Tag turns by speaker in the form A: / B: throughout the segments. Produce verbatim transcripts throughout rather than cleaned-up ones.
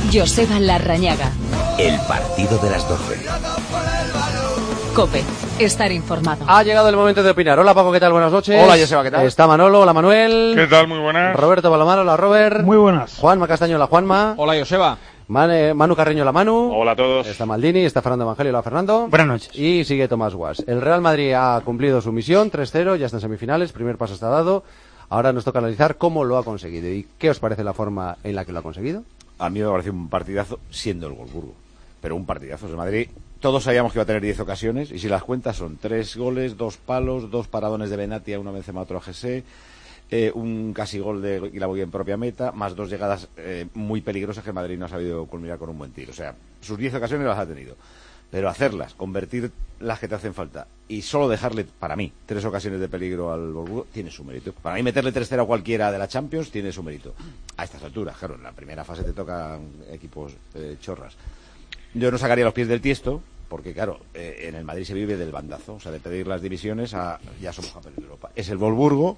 A: Joseba Larrañaga.
B: El partido de las doce.
A: COPE. Estar informado.
C: Ha llegado el momento de opinar. Hola Paco, ¿qué tal? Buenas noches.
D: Hola Joseba, ¿qué tal?
C: Está Manolo, hola Manuel.
E: ¿Qué tal? Muy buenas.
C: Roberto Palomar, hola Robert.
F: Muy buenas.
C: Juanma Castaño, hola Juanma.
D: Hola Joseba.
C: Man, Manu Carreño, la Manu.
E: Hola a todos.
C: Está Maldini, está Fernando Evangelio, la Fernando.
F: Buenas noches.
C: Y sigue Tomás Guas. El Real Madrid ha cumplido su misión, tres cero, ya está en semifinales, primer paso está dado. Ahora nos toca analizar cómo lo ha conseguido. ¿Y qué os parece la forma en la que lo ha conseguido?
B: A mí me pareció un partidazo siendo el Wolfsburgo. Pero un partidazo. El Madrid, todos sabíamos que iba a tener diez ocasiones, y si las cuentas son tres goles, dos palos, dos paradones de Benatia, uno Benzema, otro G S, eh, un casi gol de Guilavogui en propia meta, más dos llegadas eh, muy peligrosas que el Madrid no ha sabido culminar con un buen tiro. O sea, sus diez ocasiones las ha tenido. Pero hacerlas, convertir las que te hacen falta y solo dejarle, para mí, tres ocasiones de peligro al Wolfsburgo, tiene su mérito. Para mí meterle tres cero a cualquiera de la Champions tiene su mérito. A estas alturas, claro, en la primera fase te tocan equipos eh, chorras. Yo no sacaría los pies del tiesto, porque claro, eh, en el Madrid se vive del bandazo, o sea, de pedir las divisiones a ya somos campeones de Europa. Es el Wolfsburgo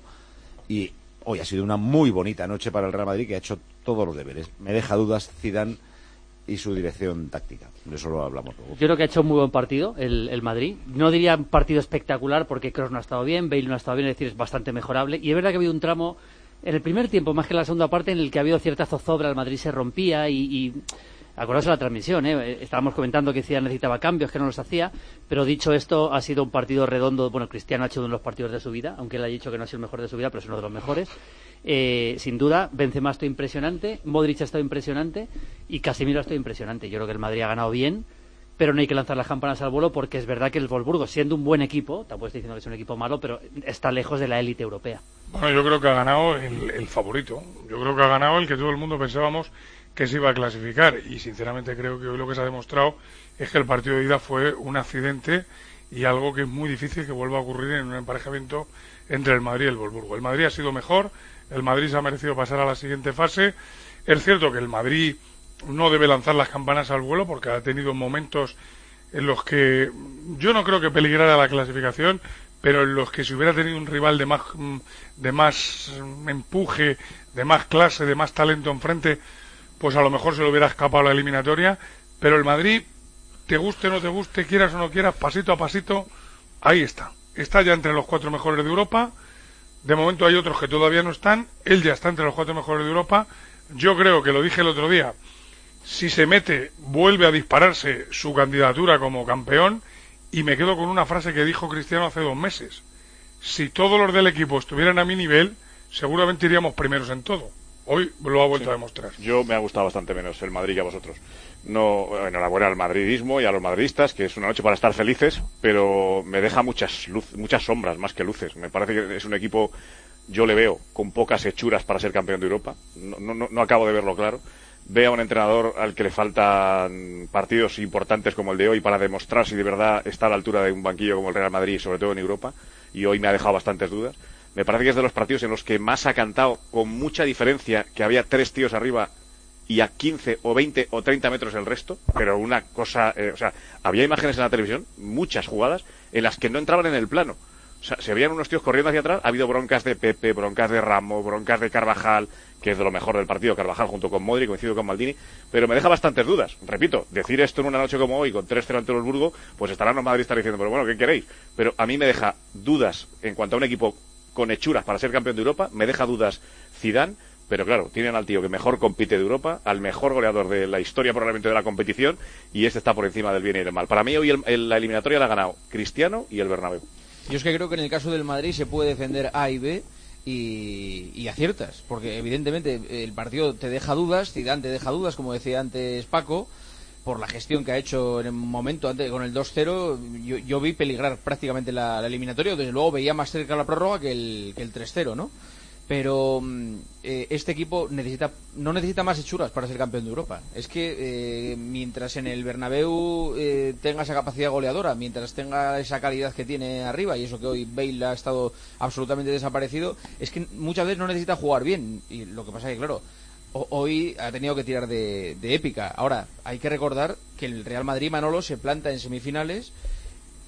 B: y hoy ha sido una muy bonita noche para el Real Madrid, que ha hecho todos los deberes. Me deja dudas Zidane y su dirección táctica. De eso lo hablamos luego.
G: Yo creo que ha hecho un muy buen partido el, el Madrid. No diría un partido espectacular porque Kroos no ha estado bien, Bale no ha estado bien, es decir, es bastante mejorable. Y es verdad que ha habido un tramo en el primer tiempo, más que en la segunda parte, en el que ha habido cierta zozobra, el Madrid se rompía y... y acordaos de la transmisión, ¿eh? Estábamos comentando que Zidane necesitaba cambios, que no los hacía, pero dicho esto, ha sido un partido redondo. Bueno, Cristiano ha hecho uno de los partidos de su vida, aunque él ha dicho que no ha sido el mejor de su vida, pero es uno de los mejores. Eh, sin duda, Benzema ha estado impresionante, Modric ha estado impresionante y Casemiro ha estado impresionante. Yo creo que el Madrid ha ganado bien, pero no hay que lanzar las campanas al vuelo, porque es verdad que el Wolfsburgo, siendo un buen equipo, tampoco estoy diciendo que es un equipo malo, pero está lejos de la élite europea.
E: Bueno, yo creo que ha ganado el, el favorito. Yo creo que ha ganado el que todo el mundo pensábamos que se iba a clasificar, y sinceramente creo que hoy lo que se ha demostrado es que el partido de ida fue un accidente y algo que es muy difícil que vuelva a ocurrir en un emparejamiento entre el Madrid y el Wolfsburgo. El Madrid ha sido mejor, el Madrid se ha merecido pasar a la siguiente fase. Es cierto que el Madrid no debe lanzar las campanas al vuelo, porque ha tenido momentos en los que yo no creo que peligrara la clasificación, pero en los que si hubiera tenido un rival de más de más empuje, de más clase, de más talento enfrente, pues a lo mejor se le hubiera escapado la eliminatoria. Pero el Madrid, te guste o no te guste, quieras o no quieras, pasito a pasito, ahí está. Está ya entre los cuatro mejores de Europa. De momento hay otros que todavía no están. Él ya está entre los cuatro mejores de Europa. Yo creo que lo dije el otro día, si se mete, vuelve a dispararse su candidatura como campeón. Y me quedo con una frase que dijo Cristiano hace dos meses. Si todos los del equipo estuvieran a mi nivel, seguramente iríamos primeros en todo. Hoy lo ha vuelto sí. a demostrar.
H: Yo me ha gustado bastante menos el Madrid que a vosotros. No, enhorabuena al madridismo y a los madridistas, que es una noche para estar felices, pero me deja muchas luz, muchas sombras más que luces. Me parece que es un equipo, yo le veo con pocas hechuras para ser campeón de Europa. No, no, no acabo de verlo claro. Veo a un entrenador al que le faltan partidos importantes como el de hoy para demostrar si de verdad está a la altura de un banquillo como el Real Madrid, sobre todo en Europa, y hoy me ha dejado bastantes dudas. Me parece que es de los partidos en los que más ha cantado con mucha diferencia, que había tres tíos arriba y a quince o veinte o treinta metros el resto, pero una cosa, eh, o sea, había imágenes en la televisión, muchas jugadas, en las que no entraban en el plano. O sea, se veían unos tíos corriendo hacia atrás, ha habido broncas de Pepe, broncas de Ramos, broncas de Carvajal, que es de lo mejor del partido, Carvajal junto con Modric, coincido con Maldini, pero me deja bastantes dudas. Repito, decir esto en una noche como hoy, con tres cero ante el Wolfsburgo, pues estarán los madridistas diciendo, pero bueno, ¿qué queréis? Pero a mí me deja dudas en cuanto a un equipo con hechuras para ser campeón de Europa, me deja dudas Zidane, pero claro, tienen al tío que mejor compite de Europa, al mejor goleador de la historia probablemente de la competición, y este está por encima del bien y del mal. Para mí hoy el, el, la eliminatoria la ha ganado Cristiano y el Bernabéu.
D: Yo es que creo que en el caso del Madrid se puede defender A y B y, y aciertas, porque evidentemente el partido te deja dudas, Zidane te deja dudas, como decía antes Paco, por la gestión que ha hecho en el momento antes con el dos cero. Yo, yo vi peligrar prácticamente la, la eliminatoria, desde luego veía más cerca la prórroga que el, que el tres cero, ¿no? Pero eh, este equipo necesita no necesita más hechuras para ser campeón de Europa. Es que eh, mientras en el Bernabéu eh, tenga esa capacidad goleadora, mientras tenga esa calidad que tiene arriba, y eso que hoy Bale ha estado absolutamente desaparecido, es que muchas veces no necesita jugar bien. Y lo que pasa es que, claro, hoy ha tenido que tirar de, de épica. Ahora, hay que recordar que el Real Madrid, Manolo, se planta en semifinales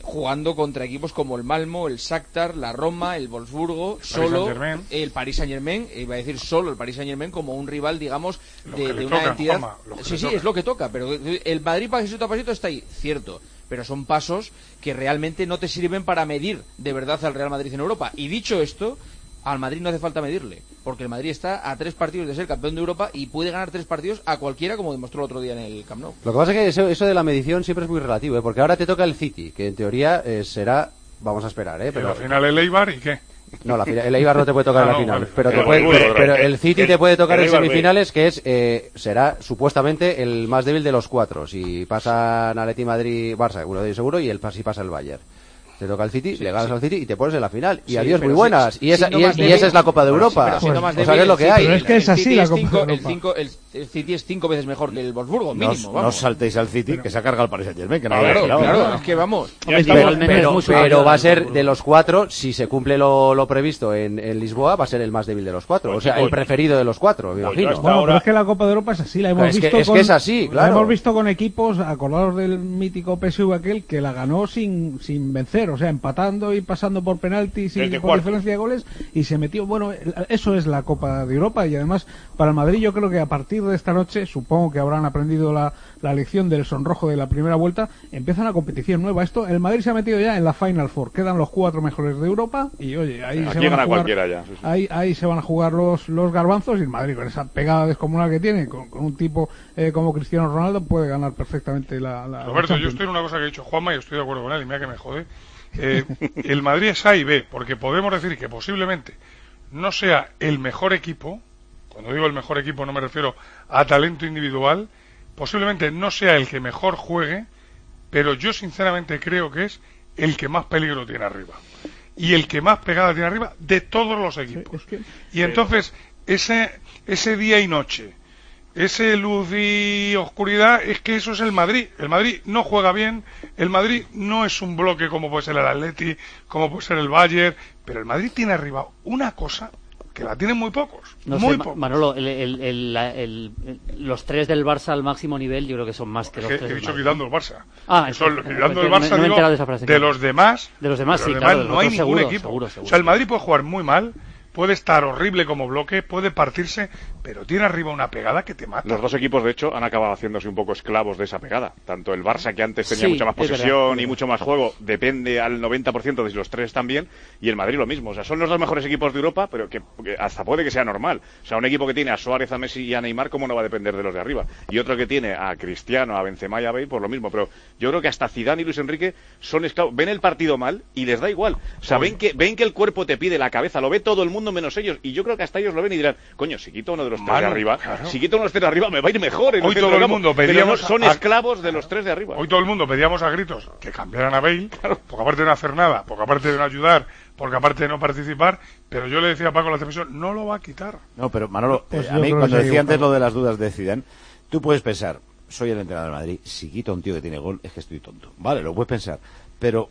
D: jugando contra equipos como el Malmo, el Shakhtar, la Roma, el Wolfsburgo, solo el Paris Saint-Germain, iba a decir solo el Paris Saint-Germain como un rival, digamos, de, de una
E: toca,
D: entidad.
E: Juanma,
D: sí, sí, toca. Es lo que toca, pero el Madrid pasito a pasito está ahí, cierto. Pero son pasos que realmente no te sirven para medir de verdad al Real Madrid en Europa. Y dicho esto, al Madrid no hace falta medirle, porque el Madrid está a tres partidos de ser campeón de Europa y puede ganar tres partidos a cualquiera, como demostró el otro día en el Camp Nou.
C: Lo que pasa es que eso, eso de la medición siempre es muy relativo, ¿eh? Porque ahora te toca el City, que en teoría eh, será, vamos a esperar, ¿eh?
E: Pero al final el Eibar, ¿y qué?
C: No, la, el Eibar no te puede tocar
E: ah,
C: en la
E: no,
C: final,
E: vale.
C: pero, te
H: Pero,
C: puede,
H: bueno,
C: pero, pero el City
H: el,
C: te puede tocar
H: el
C: en
H: Eibar,
C: semifinales, que es eh, será supuestamente el más débil de los cuatro. Si pasan Atleti, Madrid, Barça, uno de ellos seguro, y el si pasa el Bayern. Te toca el City, sí, le ganas sí. al City y te pones en la final. Y sí, adiós, muy buenas. Sí, y, esa, y, es, débil, y esa es la Copa de Europa.
D: Pero siendo más débil,
C: o sea, es lo que hay.
F: Pero es que es así la Copa
D: cinco,
F: de Europa.
D: El, cinco, el, el City es cinco veces mejor que el Wolfsburgo, mínimo.
B: No os saltéis al City, pero, que se ha cargado el Paris Saint-Germain. Que no
D: claro,
B: claro,
D: claro, claro, es que vamos.
C: Pero, pero, pero, pero va a ser de los cuatro, si se cumple lo, lo previsto en, en Lisboa, va a ser el más débil de los cuatro. O sea, el preferido de los cuatro, me imagino.
F: Bueno, pero es que la Copa de Europa es así. La hemos
C: es
F: visto
C: que, es
F: con,
C: que es así, claro.
F: La hemos visto con equipos, acordados del mítico P S V aquel, que la ganó sin, sin vencer, o sea, empatando y pasando por penaltis y por diferencia de goles, y se metió. Bueno, eso es la Copa de Europa, y además para el Madrid yo creo que a partir de esta noche, supongo que habrán aprendido la, la lección del sonrojo de la primera vuelta, empieza una competición nueva. Esto, el Madrid se ha metido ya en la Final Four, quedan los cuatro mejores de Europa, y oye, ahí
H: Aquí
F: se van a jugar,
H: ya, sí, sí.
F: Ahí, ahí se van a jugar los, los garbanzos, y el Madrid con esa pegada descomunal que tiene, con, con un tipo eh, como Cristiano Ronaldo, puede ganar perfectamente la, la
E: Roberto,
F: la
E: yo estoy en una cosa que ha dicho Juanma y estoy de acuerdo con él, y mira que me jode. Eh, el Madrid es A y B, porque podemos decir que posiblemente no sea el mejor equipo. Cuando digo el mejor equipo no me refiero a talento individual, posiblemente no sea el que mejor juegue, pero yo sinceramente creo que es el que más peligro tiene arriba y el que más pegada tiene arriba de todos los equipos.
F: Es que...
E: Y entonces ese ese día y noche, ese luz y oscuridad, es que eso es el Madrid. El Madrid no juega bien, el Madrid no es un bloque como puede ser el Atleti, como puede ser el Bayern, pero el Madrid tiene arriba una cosa que la tienen muy pocos,
G: no
E: muy
G: sé,
E: pocos.
G: Manolo, el, el, el, el, los tres del Barça al máximo nivel yo creo que son más que los
E: que,
G: tres
E: he
G: del
E: dicho
G: Madrid.
E: quitando el Barça.
G: Ah,
E: eso,
G: eso,
E: quitando
G: el
E: el Barça,
G: no, no
E: digo,
G: de, esa frase,
E: de los demás,
G: de los demás,
E: de
G: sí,
E: los
G: claro,
E: demás no hay ningún
G: seguro,
E: equipo.
G: Seguro, seguro,
E: o sea, el Madrid puede jugar muy mal, puede estar horrible como bloque, puede partirse, pero tiene arriba una pegada que te mata.
H: Los dos equipos, de hecho, han acabado haciéndose un poco esclavos de esa pegada. Tanto el Barça, que antes tenía
G: sí,
H: mucha más
G: verdad,
H: posesión y mucho más juego, depende al noventa por ciento de si los tres están bien, y el Madrid lo mismo. O sea, son los dos mejores equipos de Europa, pero que, que hasta puede que sea normal. O sea, un equipo que tiene a Suárez, a Messi y a Neymar, ¿cómo no va a depender de los de arriba? Y otro que tiene a Cristiano, a Benzema y a Bale, por lo mismo. Pero yo creo que hasta Zidane y Luis Enrique son esclavos. Ven el partido mal y les da igual. O sea, ven que, ven que el cuerpo te pide la cabeza, lo ve todo el mundo menos ellos. Y yo creo que hasta ellos lo ven y dirán, coño, si quito uno de los tres
E: Manu,
H: de arriba,
E: claro.
H: si quito uno de los tres de arriba me va a ir mejor. En
E: Hoy
H: el
E: todo el mundo
H: pero
E: pedíamos
H: no, son
E: a...
H: esclavos de los tres de arriba.
E: Hoy todo el mundo pedíamos a gritos que cambiaran a Bale, claro, porque aparte de no hacer nada, porque aparte de no ayudar, porque aparte de no participar, pero yo le decía a Paco en la televisión, no lo va a quitar.
B: No, pero Manolo,
F: pues
B: eh, a mí cuando decía antes lo de las dudas de Zidane, tú puedes pensar, soy el entrenador de Madrid, si quito a un tío que tiene gol, es que estoy tonto. Vale, lo puedes pensar, pero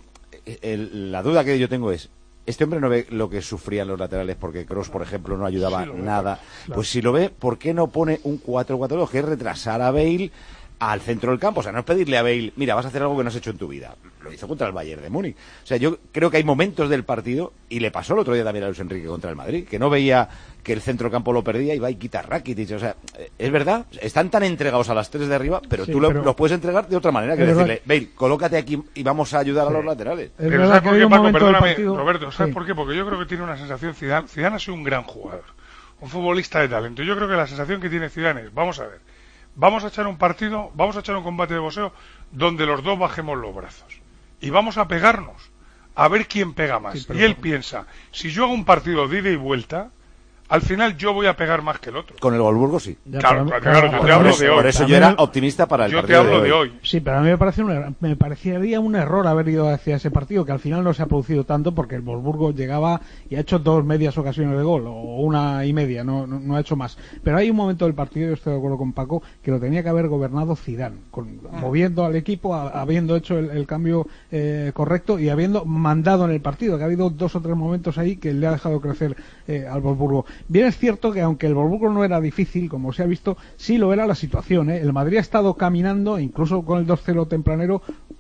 B: el, la duda que yo tengo es, este hombre no ve lo que sufrían los laterales porque Kroos, por ejemplo, no ayudaba
E: sí,
B: nada.
E: Claro.
B: Pues si lo ve, ¿por qué no pone un cuatro cuatro dos? Que es retrasar a Bale al centro del campo. O sea, no es pedirle a Bale, mira, vas a hacer algo que no has hecho en tu vida. Lo hizo contra el Bayern de Múnich. O sea, yo creo que hay momentos del partido, y le pasó el otro día también a Luis Enrique contra el Madrid, que no veía que el centro del campo lo perdía y va y quita Rakitic. O sea, es verdad, están tan entregados a las tres de arriba, pero
F: sí,
B: tú lo,
F: pero
B: los puedes entregar de otra manera que
F: verdad.
B: decirle, Bale, colócate aquí y vamos a ayudar sí. a los laterales.
F: Es
E: pero
F: verdad
E: ¿sabes
F: que
E: por
F: hay
E: qué,
F: un
E: Paco?
F: momento del
E: Perdóname,
F: partido...
E: Roberto, ¿sabes
F: sí.
E: por qué? Porque yo creo que tiene una sensación Zidane. Zidane ha sido un gran jugador, un futbolista de talento. Yo creo que la sensación que tiene Zidane es, vamos a ver, vamos a echar un partido, vamos a echar un combate de boxeo donde los dos bajemos los brazos y vamos a pegarnos a ver quién pega más. Sí, y él piensa, si yo hago un partido de ida y vuelta, al final yo voy a pegar más que el otro.
B: Con el Wolfsburgo sí.
E: Ya, claro,
F: pero,
E: claro,
F: pero,
E: yo te hablo de hoy.
B: Por eso yo era optimista para el
E: yo
B: partido
E: te hablo de hoy.
B: de hoy.
F: Sí, pero a mí me parece un, me parecería un error haber ido hacia ese partido, que al final no se ha producido tanto porque el Wolfsburgo llegaba y ha hecho dos medias ocasiones de gol, o una y media, no, no, no ha hecho más. Pero hay un momento del partido, yo estoy de acuerdo con Paco, que lo tenía que haber gobernado Zidane, con, ah. moviendo al equipo, a, habiendo hecho el, el cambio eh, correcto y habiendo mandado en el partido, que ha habido dos o tres momentos ahí que le ha dejado crecer eh, al Wolfsburgo. Bien es cierto que aunque el Wolfsburgo no era difícil, como se ha visto, sí lo era la situación, ¿eh? El Madrid ha estado caminando, incluso con el dos cero tempranero,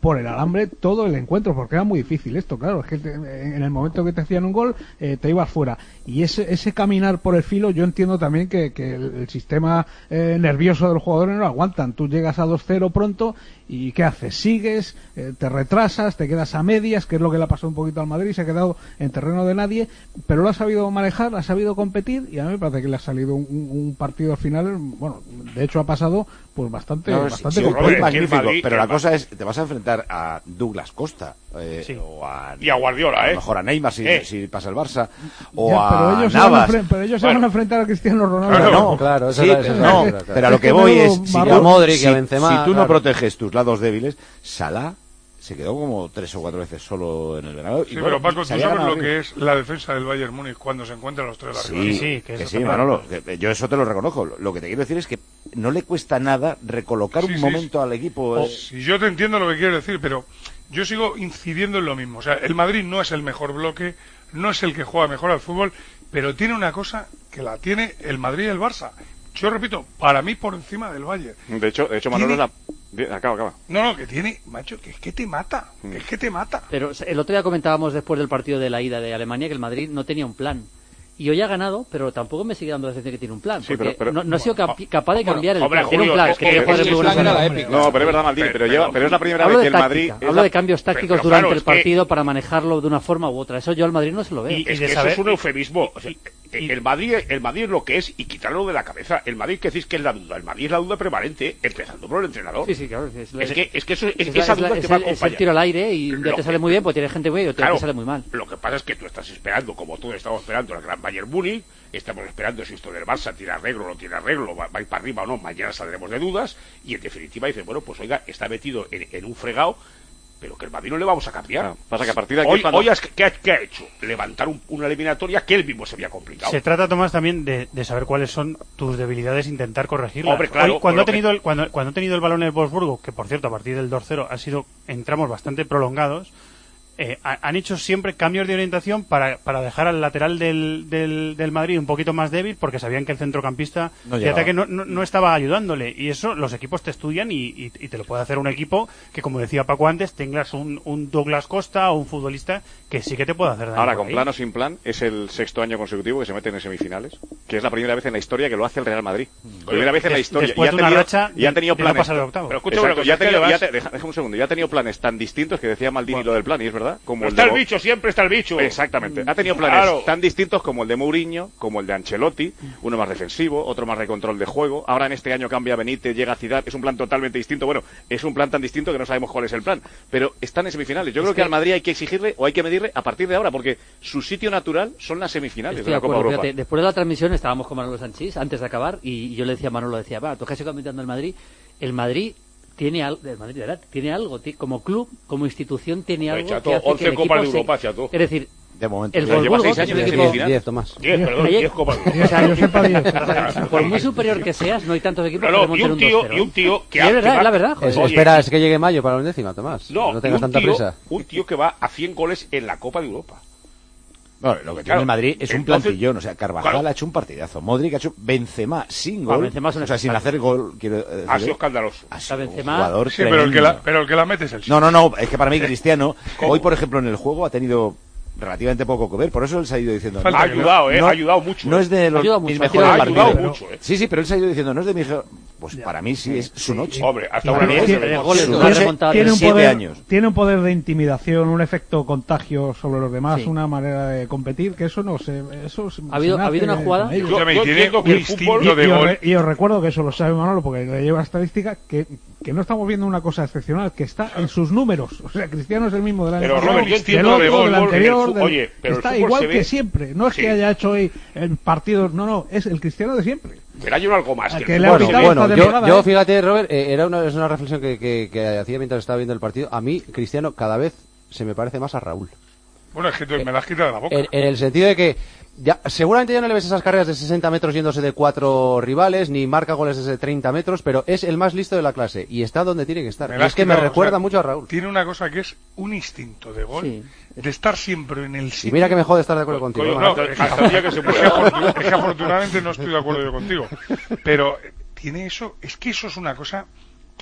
F: por el alambre todo el encuentro, porque era muy difícil esto, claro, es que te, en el momento que te hacían un gol eh, te ibas fuera, y ese, ese caminar por el filo, yo entiendo también que, que el, el sistema eh, nervioso de los jugadores no lo aguantan. Tú llegas a dos cero pronto y ¿qué haces? Sigues, eh, te retrasas, te quedas a medias, que es lo que le ha pasado un poquito al Madrid, se ha quedado en terreno de nadie, pero lo ha sabido manejar, ha sabido competir, y a mí me parece que le ha salido un, un partido al final, bueno, de hecho ha pasado pues bastante,
B: no,
F: bastante
B: sí,
F: completo.
B: sí, magnífico, pero la cosa es, te vas a enfrentar a Douglas Costa eh,
I: sí.
B: o a,
H: y a Guardiola,
B: a
H: ¿eh?
B: lo mejor a Neymar si,
H: eh.
B: si pasa el Barça, o
F: ya,
B: a
F: pero ellos
B: Navas.
F: Se van a, pero ellos
H: bueno.
F: se van a enfrentar a Cristiano Ronaldo.
B: Claro,
C: no, claro, eso
B: sí,
C: es, eso es,
B: no,
C: eso es,
B: pero a lo
F: es
B: que
F: que
B: voy
F: menudo
B: es, si,
F: marrón.
C: a Modric y a
B: si-
C: Benzema,
B: si tú no
C: claro.
B: proteges tus lados débiles, Salah se quedó como tres o cuatro veces solo en el Bernabéu.
E: Sí,
B: y bueno,
E: pero Paco,
B: se
E: ¿tú
B: había
E: sabes
B: ganado
E: lo
B: arriba.
E: que es la defensa del Bayern Múnich cuando se encuentran los tres arriba?
B: Sí,
I: Sí,
B: que,
I: que eso
B: sí,
I: también.
B: Manolo, que yo eso te lo reconozco. Lo que te quiero decir es que no le cuesta nada recolocar
E: Sí,
B: un
E: sí,
B: momento
E: sí.
B: al equipo.
E: O-
B: eh.
E: si yo te entiendo lo que quieres decir, pero yo sigo incidiendo en lo mismo. O sea, el Madrid no es el mejor bloque, no es el que juega mejor al fútbol, pero tiene una cosa que la tiene el Madrid y el Barça. Yo repito, para mí por encima del Bayern.
H: De hecho, de hecho Manolo es la... Bien, acaba, acaba.
E: No, no, que tiene, macho, que es que te mata, que es que te mata.
G: Pero el otro día comentábamos después del partido de la ida de Alemania que el Madrid no tenía un plan. Y hoy ha ganado, pero tampoco me sigue dando la sensación que tiene un plan.
H: Sí,
G: porque
H: pero- pero-
G: no, no ha sido capi- capaz de
D: Bueno,
G: cambiar el
D: hombre,
G: plan. Tiene un
D: Julio,
G: plan,
D: es
G: que
D: que-
G: tiene
D: es
G: jugadores
D: que
G: muy
D: el
G: buenos
D: plan
G: en
D: era
G: el
D: la
G: nombre.
D: épica.
H: No, pero es verdad, Maldini,
E: Pero-
H: pero, lleva,
E: pero-
H: pero es la primera
G: Hablo
H: vez
G: de
H: que el
G: táctica,
H: Madrid... es
G: hablo
H: la-
G: de cambios tácticos
E: pero
G: durante
E: claro,
G: el
E: es que-
G: partido para manejarlo de una forma u otra. Eso yo al Madrid no se lo veo.
I: Y-
J: Es
I: de
J: que
I: saber-
J: eso es un eufemismo. O sea,
I: y-
J: el Madrid, el Madrid es lo que es y quitarlo de la cabeza. El Madrid que decís que es la duda. El Madrid es la duda permanente, empezando por el entrenador.
G: Sí, sí, claro. Es,
J: Es que, es que eso, es,
G: es
J: que
G: la-
J: esa
G: es la-
J: duda
G: es
J: te va a
G: el- es el
J: acompañar.
G: tiro al aire y un día
J: Lo
G: te
J: que-
G: sale muy bien, pues tiene gente muy bien y otro día
J: Claro,
G: te sale muy mal.
J: Lo que pasa es que tú estás esperando, como todos estamos esperando, el gran Bayern Múnich, estamos esperando si esto del Barça tiene arreglo o no tiene arreglo, va, va a ir para arriba o no, mañana saldremos de dudas, y en definitiva dice, bueno, pues oiga, está metido en, en un fregado, pero que el Madrid no le vamos a cambiar.
H: Claro, pasa que a partir de aquí
J: Hoy,
H: cuando-
J: hoy has- ¿qué, ha, qué ha hecho? Levantar un- una eliminatoria que él mismo se había complicado.
I: Se trata, Tomás, también de, de saber cuáles son tus debilidades e intentar corregirlas.
J: Hombre, claro,
I: Hoy, cuando, ha
J: por lo
I: tenido el, cuando, cuando ha tenido el balón en el Wolfsburgo, que por cierto a partir del dos cero ha sido en tramos bastante prolongados, eh, ha- han hecho siempre cambios de orientación para, para dejar al lateral del, del, del Madrid un poquito más débil, porque sabían que el centrocampista
B: No
I: de
B: llegaba.
I: ataque no, no, no estaba ayudándole. Y eso los equipos te estudian y, y- y te lo puede hacer un equipo que, como decía Paco antes, tengas un, un Douglas Costa o un futbolista que sí que te puede hacer daño.
H: Ahora,
I: por
H: con
I: ahí.
H: plan o sin plan, es el sexto año consecutivo que se meten en semifinales, que es la primera vez en la historia que lo hace el Real Madrid. Primera vez en la
I: Des-
H: historia.
I: después
H: Y ha
I: de una
H: tenido,
I: racha
H: y ha
I: de-
H: tenido
I: de no
H: planes.
I: pasar de octavos.
J: Pero escucha
H: Exacto,
J: una cosa,
H: ya ha
J: es que
H: tenido,
J: además-
H: ya te- deja- déjame un segundo, ya ha tenido planes tan distintos que decía Maldini lo del plan, y es verdad, como
J: Pero
H: el
J: está
H: de
J: el
H: Mo-
J: bicho, siempre está el bicho.
H: Exactamente. Ha tenido planes
J: Claro.
H: tan distintos como el de Mourinho, como el de Ancelotti, uno más defensivo, otro más de control de juego. Ahora en este año cambia Benítez, llega a Zidane, es un plan totalmente distinto. Bueno, es un plan tan distinto que no sabemos cuál es el plan, pero están en semifinales. Yo creo que,
G: que-
H: al Madrid hay que exigirle o hay que medirle a partir de ahora, porque su sitio natural son las semifinales
G: Estoy
H: de
G: de
H: la Copa
G: acuerdo,
H: Europa.
G: fíjate, después de la transmisión estábamos con Manolo Sanchís antes de acabar y, y yo le decía a Manolo, decía, va, tú que has ido comentando el Madrid, el Madrid tiene algo, el Madrid, ¿verdad? Tiene algo, ti- como club, como institución tiene
J: Pues,
G: algo
J: chato,
G: que hace
J: once
G: que el
J: Copas
G: equipo
J: de
G: se-
J: Europa, chato.
G: Es decir,
B: De momento.
G: el
H: Ya lleva
G: Wolfsburgo,
H: seis
G: que es
H: años
G: un
H: en
G: equipo-
H: semifinales.
C: diez, Tomás.
J: diez, perdón,
G: Ayer-
J: diez Copas de
F: O
J: Europa.
F: sea, yo sepa diez.
G: por muy superior que seas, no hay tantos equipos
J: Claro,
G: que
J: y
G: remonten
J: un
G: un
J: tío,
G: dos cero.
J: y un tío que
G: Y
J: ha-
G: es verdad,
J: que va-
G: es la verdad, joder.
C: Es-
J: Oye,
C: espera, es que llegue mayo para la undécima, Tomás.
J: No,
C: No,
J: y
C: tengas
J: un
C: tanta
J: tío,
C: prisa.
J: un tío que va a cien goles en la Copa de Europa.
B: Bueno, lo que tiene
J: Claro,
B: el Madrid es un
J: entonces-
B: plantillón. O sea, Carvajal
J: claro.
B: ha hecho un partidazo. Modric ha hecho Benzema sin
G: Ah,
B: gol.
G: Benzema es un
B: o sea, sin
G: espectáculo.
B: hacer gol. Quiero decir,
J: Ha sido escandaloso.
B: ha sido un
G: Benzema-
B: jugador
E: Sí, pero el, que
B: tremendo.
E: la, pero el que la mete es el
B: No, no, no. Es que para mí Cristiano,
J: ¿Cómo?
B: hoy por ejemplo en el juego ha tenido relativamente poco que ver. Por eso él se ha ido diciendo.
E: Falta
J: Ha
E: que
J: ayudado, eh,
B: no-
J: ha ayudado mucho.
B: No es de los,
G: Ayuda mucho,
B: mis
G: ha
B: mejores
G: tirado-
J: ha
B: partidos.
J: ayudado
B: pero-
J: mucho, eh.
B: Sí, sí, pero él se ha ido diciendo, no es de mis mejores. Pues para mí sí, es su noche.
J: Hombre, hasta
F: Y
J: ahora
F: tiene-
J: no
F: tiene-
J: tenemos-
G: goles,
B: Su
G: una
B: noche
G: remontada.
F: tiene un
B: siete
F: poder,
B: años.
F: tiene un poder de intimidación, un efecto contagio sobre los demás,
G: Sí.
F: una manera de competir que eso no se, eso se-
G: Ha habido-
F: se
G: ha habido
F: nace
G: una jugada-
F: con ellos.
J: Yo,
E: Escúchame,
J: yo
E: tiene
J: entiendo que
E: un
J: el fútbol...
E: instinto de
F: y, os
E: gol.
F: re- y os recuerdo que eso lo sabe Manolo porque le lleva estadística que, que no estamos viendo una cosa excepcional, que está en sus números. O sea, Cristiano es el mismo del año
J: Pero,
F: pasado,
J: Robert, yo
F: del
J: entiendo
F: otro,
J: de gol,
F: del
J: gol,
F: anterior,
J: en el fu-
F: del-
J: oye, pero el
F: está
J: fútbol
F: igual
J: se
F: que
J: ve-
F: siempre. No es
J: Sí.
F: que haya hecho hoy el partido, no, no, es el Cristiano de siempre.
J: Pero hay algo más.
F: A
J: Que
F: que
J: el
F: le ha
J: fútbol
C: Bueno,
J: se ve-
F: pitado
C: bueno,
F: esta
C: yo,
F: temporada,
C: yo
F: ¿eh?
C: fíjate, Robert, eh, era una, es una reflexión que, que, que hacía mientras estaba viendo el partido. A mí, Cristiano, cada vez se me parece más a Raúl.
E: Bueno, es que tú me la has quitado de la boca.
C: En, en el sentido de que ya, seguramente ya no le ves esas carreras de sesenta metros yéndose de cuatro rivales, ni marca goles desde treinta metros, pero es el más listo de la clase y está donde tiene que estar.
E: Me
C: Y
E: la
C: es
E: has
C: que me
E: quitado,
C: recuerda
E: o sea,
C: mucho a Raúl.
E: Tiene una cosa que es un instinto de gol,
G: Sí.
E: de estar siempre en el
C: Y
E: sitio.
C: mira que me jode estar de acuerdo contigo.
J: Coño,
C: ¿eh?
E: No,
J: hasta-
E: es que-
J: hasta el día que se
E: es
J: pueda.
E: que afortun- es que afortunadamente no estoy de acuerdo yo contigo. Pero eh, tiene eso, es que eso es una cosa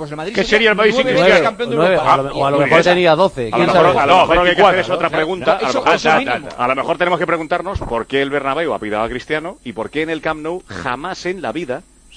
D: pues el Madrid
J: ¿Qué sería el Madrid sin
D: nueve
J: Cristiano?
D: veces campeón de
C: Nueve,
D: Europa.
C: a lo, o a lo
J: Muy
C: mejor
J: bien.
C: tenía doce.
H: A lo
C: ¿Quién
H: mejor,
C: sabe?
H: a lo mejor lo que hay que hacer es
J: veinticuatro,
H: otra
J: ¿no?
H: pregunta. A lo
D: Eso-
H: mejor-
D: eso mínimo.
H: a lo mejor tenemos que preguntarnos por qué el Bernabéu ha pidado a Cristiano y por qué en el Camp Nou jamás en la vida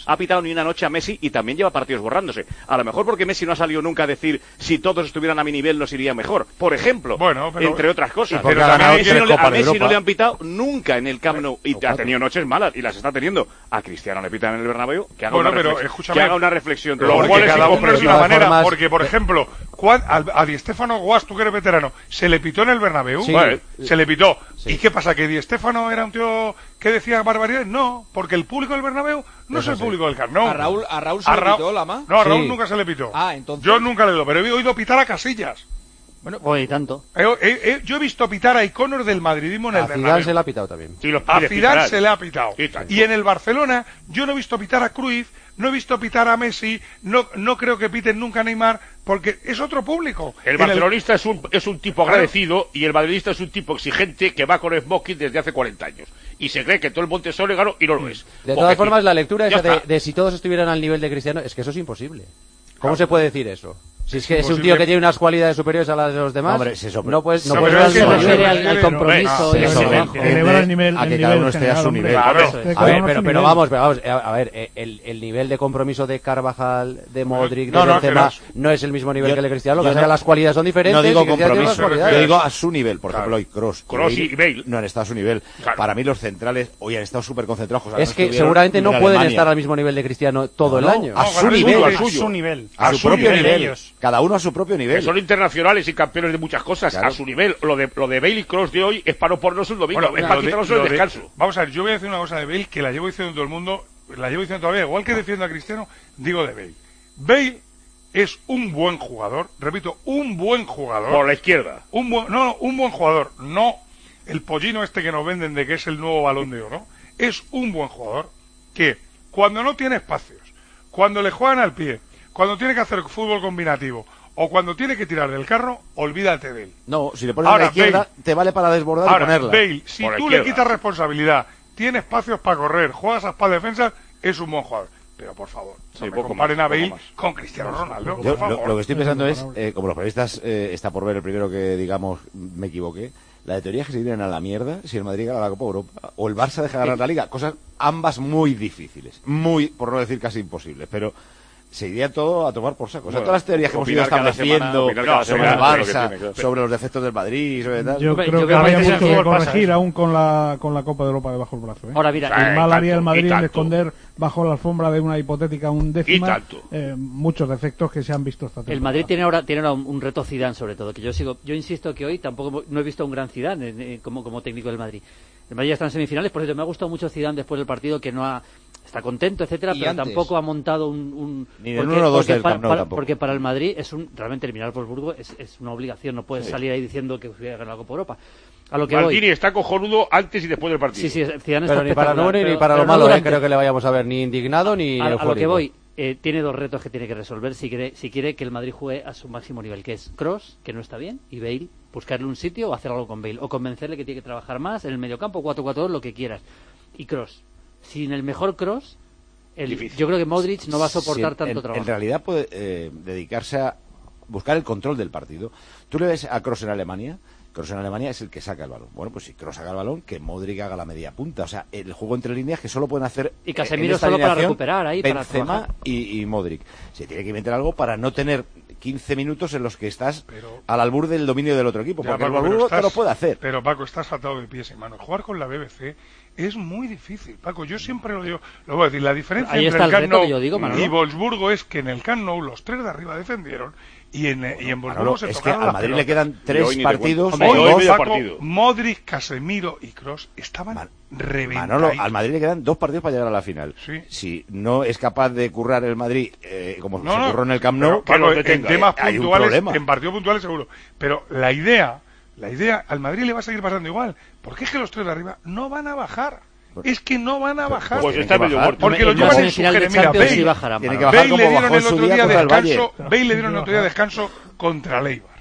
H: ha pitado ni una noche a Messi y también lleva partidos borrándose. A lo mejor porque Messi no ha salido nunca a decir si todos estuvieran a mi nivel nos iría mejor. Por ejemplo,
E: bueno, pero,
H: entre otras cosas.
B: Pero
H: a
B: también
H: Messi, no, le, a Messi no le han
B: pitado
H: pitado nunca en el Camp Nou y ha tenido noches malas y las está teniendo. A Cristiano le pitan en el Bernabéu, que haga,
E: bueno,
H: una,
E: pero,
H: reflex
E: escúchame,
H: que haga una reflexión.
E: Los
H: Los
E: goles
H: cada
E: y
H: uno
E: de una manera,
C: formas,
E: porque por ejemplo, Juan, a, a Di Stéfano Guas, tú que eres veterano, ¿se le pitó en el Bernabéu?
C: Sí.
E: Vale, se le pitó.
C: Sí.
E: ¿Y qué pasa? ¿Que Di Stéfano era un tío que decía barbaridades? No, porque el público del Bernabéu no
C: Eso
E: es el
C: sí.
E: público del Camp Nou.
D: ¿A Raúl, a Raúl se
E: A
D: le
E: Ra-
D: pitó, Lama?
E: No, a Raúl
C: Sí.
E: nunca se le pitó.
D: Ah, entonces...
E: Yo nunca le he oído, pero he oído pitar a Casillas.
D: Bueno,
G: Oye, tanto.
E: He- he- he- yo he visto pitar a iconos del madridismo en el
C: A Zidane
E: Bernabéu.
C: se le ha pitado también.
J: Sí, los
E: A
J: pide
E: Zidane
J: pitar.
E: se le ha pitado.
J: Sí, tanto.
E: Y en el Barcelona yo no he visto pitar a Cruyff, no he visto pitar a Messi, no no creo que piten nunca a Neymar, porque es otro público.
J: El
E: En
J: barcelonista es un es un tipo
E: Claro.
J: agradecido y el madridista es un tipo exigente que va con smoking desde hace cuarenta años. Y se cree que todo el monte es órégano y no lo es.
C: De
J: Porque
C: todas formas,
J: aquí-
C: la lectura
J: ya
C: esa de,
J: está.
C: de si todos estuvieran al nivel de Cristiano, es que eso es imposible. ¿Cómo
E: Claro.
C: se puede decir eso? Si es que es un
E: Imposible.
C: tío que tiene unas cualidades superiores a las de los demás,
B: Hombre, si eso-
C: no puedes, no
E: No,
C: puedes
E: pero es
C: darle
E: que
C: la
E: no
G: Se
E: se
C: lectura.
G: refiere al, al
E: refiere-
G: compromiso
E: Ah,
G: y
B: eso,
G: al
B: sí.
G: trabajo.
B: Depende
F: Elevar el nivel,
B: a
F: el
B: que
F: nivel
B: cada uno esté a
F: general,
B: su
F: hombre.
B: nivel.
E: Claro.
F: Que
C: A
F: cada
C: ver,
F: uno a
C: pero,
F: su
C: pero
F: nivel.
C: vamos, pero vamos, a ver, eh, el, el nivel de compromiso de Carvajal, de Modric, de
E: No, no,
C: Benzema,
E: pero-
C: no es el mismo nivel
B: Yo-
C: que el de Cristiano, lo
B: yo
C: que sea,
B: no-
C: las cualidades son diferentes.
B: No digo
C: y Cristiano tiene unas
B: compromiso,
C: cualidades.
B: yo digo a su nivel. Por
E: Claro.
B: ejemplo, hoy Kroos,
J: Kroos y Bale.
B: no han estado a su nivel.
J: Claro.
B: Para mí los centrales hoy han estado súper concentrados. cosa
C: Es
B: no
C: que
B: estuvieron
C: seguramente no
B: en
C: pueden
B: Alemania.
C: estar al mismo nivel de Cristiano todo el
B: No,
C: año.
B: a
E: No,
B: su
E: al
B: nivel.
E: suyo,
I: A
E: al
I: su
E: suyo.
I: nivel.
B: A,
E: A
B: su
E: su
B: propio
E: nivel,
B: nivel.
I: ellos.
B: Cada uno a su propio
J: Que
B: nivel.
J: son internacionales y campeones de muchas cosas
B: Claro.
J: a su nivel. Lo de lo de Bale y Cross de hoy es para no ponernos un domingo,
E: Bueno,
J: es
E: lo
J: para
E: de-
J: quitarnos
E: lo
J: el
E: de-
J: descanso.
E: Vamos a ver, yo voy a decir una cosa de Bale que la llevo diciendo todo el mundo, la llevo diciendo todavía, igual que defiendo a Cristiano, digo de Bale. Bale es un buen jugador, repito, un buen jugador.
J: Por la izquierda.
E: Un buen, no, no, un buen jugador, no el pollino este que nos venden de que es el nuevo Balón de Oro. Es un buen jugador que cuando no tiene espacios, cuando le juegan al pie, cuando tiene que hacer fútbol combinativo o cuando tiene que tirar del carro, olvídate de él.
B: No, si le pones a
E: Ahora,
B: la izquierda,
E: Bale.
B: te vale para desbordar
E: Ahora,
B: y ponerla.
E: Bale, si
J: Por la
E: tú le
J: izquierda.
E: quitas responsabilidad, tiene espacios para correr, juegas a espalda defensa, es un buen jugador. Pero por favor,
J: Sí,
E: no me
J: poco
E: comparen
J: más,
E: a Bale
J: poco más.
E: con Cristiano Ronaldo,
B: Yo
E: por favor.
B: lo, lo que estoy pensando es, eh, como los periodistas eh, está por ver el primero que, digamos, me equivoqué, la de teoría es que se irían a la mierda si el Madrid gana la Copa Europa o el Barça deja ganar la Liga. Cosas ambas muy difíciles, muy, por no decir casi imposibles, pero se iría todo a tomar por saco. O sea,
H: Bueno,
B: todas las teorías que hemos ido
H: opinar cada
B: estableciendo
H: semana, opinar cada
B: sobre
H: semana,
B: el
H: claro que
B: Barça,
H: tiene, claro.
B: sobre los defectos del Madrid, sobre tal.
F: Yo
G: Hombre,
F: creo
G: yo
F: que
G: creo
F: habría
G: que
F: mucho
G: ese
F: que
I: fútbol pasa
F: corregir
I: eso.
F: aún con la, con la Copa de Europa debajo del brazo. ¿eh?
G: Ahora, mira,
J: Sí.
F: El mal
J: Eh,
F: haría el
J: tanto,
F: Madrid
J: y
F: en
J: tanto.
F: esconder bajo la alfombra de una hipotética undécima
J: Y tanto.
F: eh, muchos defectos que se han visto esta temporada.
G: el Madrid tiene ahora tiene ahora un, un reto Zidane sobre todo, que yo sigo yo insisto que hoy tampoco no he visto un gran Zidane en- en- como como técnico del Madrid. El Madrid ya está en semifinales, por cierto, me ha gustado mucho Zidane después del partido, que no ha está contento, etcétera,
D: Y
G: pero
D: antes.
G: tampoco ha montado un, un
B: Ni del uno o dos
G: porque
B: del
G: para,
B: Camp Nou
G: para-
B: tampoco.
G: porque para el Madrid es un realmente eliminar al Wolfsburgo es, es una obligación, no puedes salir ahí diciendo que hubiera ganado la Copa Europa. A lo que
J: Maldini
G: voy.
J: está cojonudo antes y después del partido.
G: Sí, sí, Zidane está
C: Pero ni para lo
G: espectacular,
C: bueno ni
G: pero-
C: para lo
G: pero no
C: malo, eh,
G: durante.
C: creo que le vayamos a ver ni indignado ni
G: a, a lo
C: eufórico.
G: que voy, eh, tiene dos retos que tiene que resolver si quiere, si quiere que el Madrid juegue a su máximo nivel, que es Kroos, que no está bien, y Bale, buscarle un sitio o hacer algo con Bale, o convencerle que tiene que trabajar más en el mediocampo, cuatro cuatro dos, lo que quieras. Y Kroos, sin el mejor Kroos, el,
J: Difícil.
G: yo creo que Modric no va a soportar
B: Sí, en-
G: tanto
B: en,
G: trabajo.
B: En realidad puede eh, dedicarse a buscar el control del partido. Tú le ves a Kroos en Alemania. Kroos en Alemania es el que saca el balón. Bueno, pues si Kroos saca el balón, que Modric haga la media punta. O sea, el juego entre líneas que solo pueden hacer
G: Y
B: eh,
G: Casemiro
B: en esta
G: solo para
B: alineación,
G: recuperar ahí, para
B: Benzema
G: trabajar.
B: y, y Modric. Se tiene que inventar algo para no tener quince minutos en los que estás
E: Pero-
B: al albur del dominio del otro equipo.
E: Ya,
B: Porque
E: Paco,
B: el
E: pero
B: albur te
E: estás-
B: lo puede hacer.
E: Pero Paco, estás atado de pies y manos. Jugar con la B B C es muy difícil, Paco. Yo siempre lo digo, lo voy a decir, la diferencia
G: Ahí
E: entre
G: está
E: el
G: el
E: Camp
G: reto
E: Nou
G: que yo digo, Manolo.
E: y Wolfsburgo es que en el Camp Nou los tres de arriba defendieron y en, y en Wolfsburgo
B: Manolo,
E: se
B: es que
E: tocaron
B: al
E: la
B: Madrid
E: pelota.
B: le quedan
H: Y
B: tres
H: hoy ni te
B: partidos.
H: cuento.
E: Hoy,
H: Hoy
B: dos-
H: medio
E: Paco,
H: partido.
E: Modric, Casemiro y Kroos estaban
B: Man-
E: reventados.
B: Manolo, al Madrid le quedan dos partidos para llegar a la final.
E: Sí.
B: Si no es capaz de currar el Madrid eh, como
E: No,
B: se
E: no,
B: curró en el Camp
E: pero,
B: Nou,
E: Paco,
H: los
E: en
H: detenga,
E: temas
B: eh, hay un
E: puntuales,
B: problema.
E: en partidos puntuales seguro. Pero la idea, la idea, al Madrid le va a seguir pasando igual. Porque es que los tres de arriba no van a bajar. Es que no van a bajar.
H: Pues
B: tienen
H: está
B: que
H: medio
B: bajar.
H: muerto.
E: Porque
G: En
E: lo
G: la
E: llevan en su
G: semifinal de
E: Jeremia.
G: Champions sí
E: Bale,
G: bajará,
B: tiene
G: Manolo.
B: que bajar
E: Bale
B: como
E: le dieron
B: bajó en
E: el
B: su
E: otro
B: día
E: día
B: contra el
E: descanso.
B: Bayern.
E: Bale le dieron el otro día descanso contra Leibar.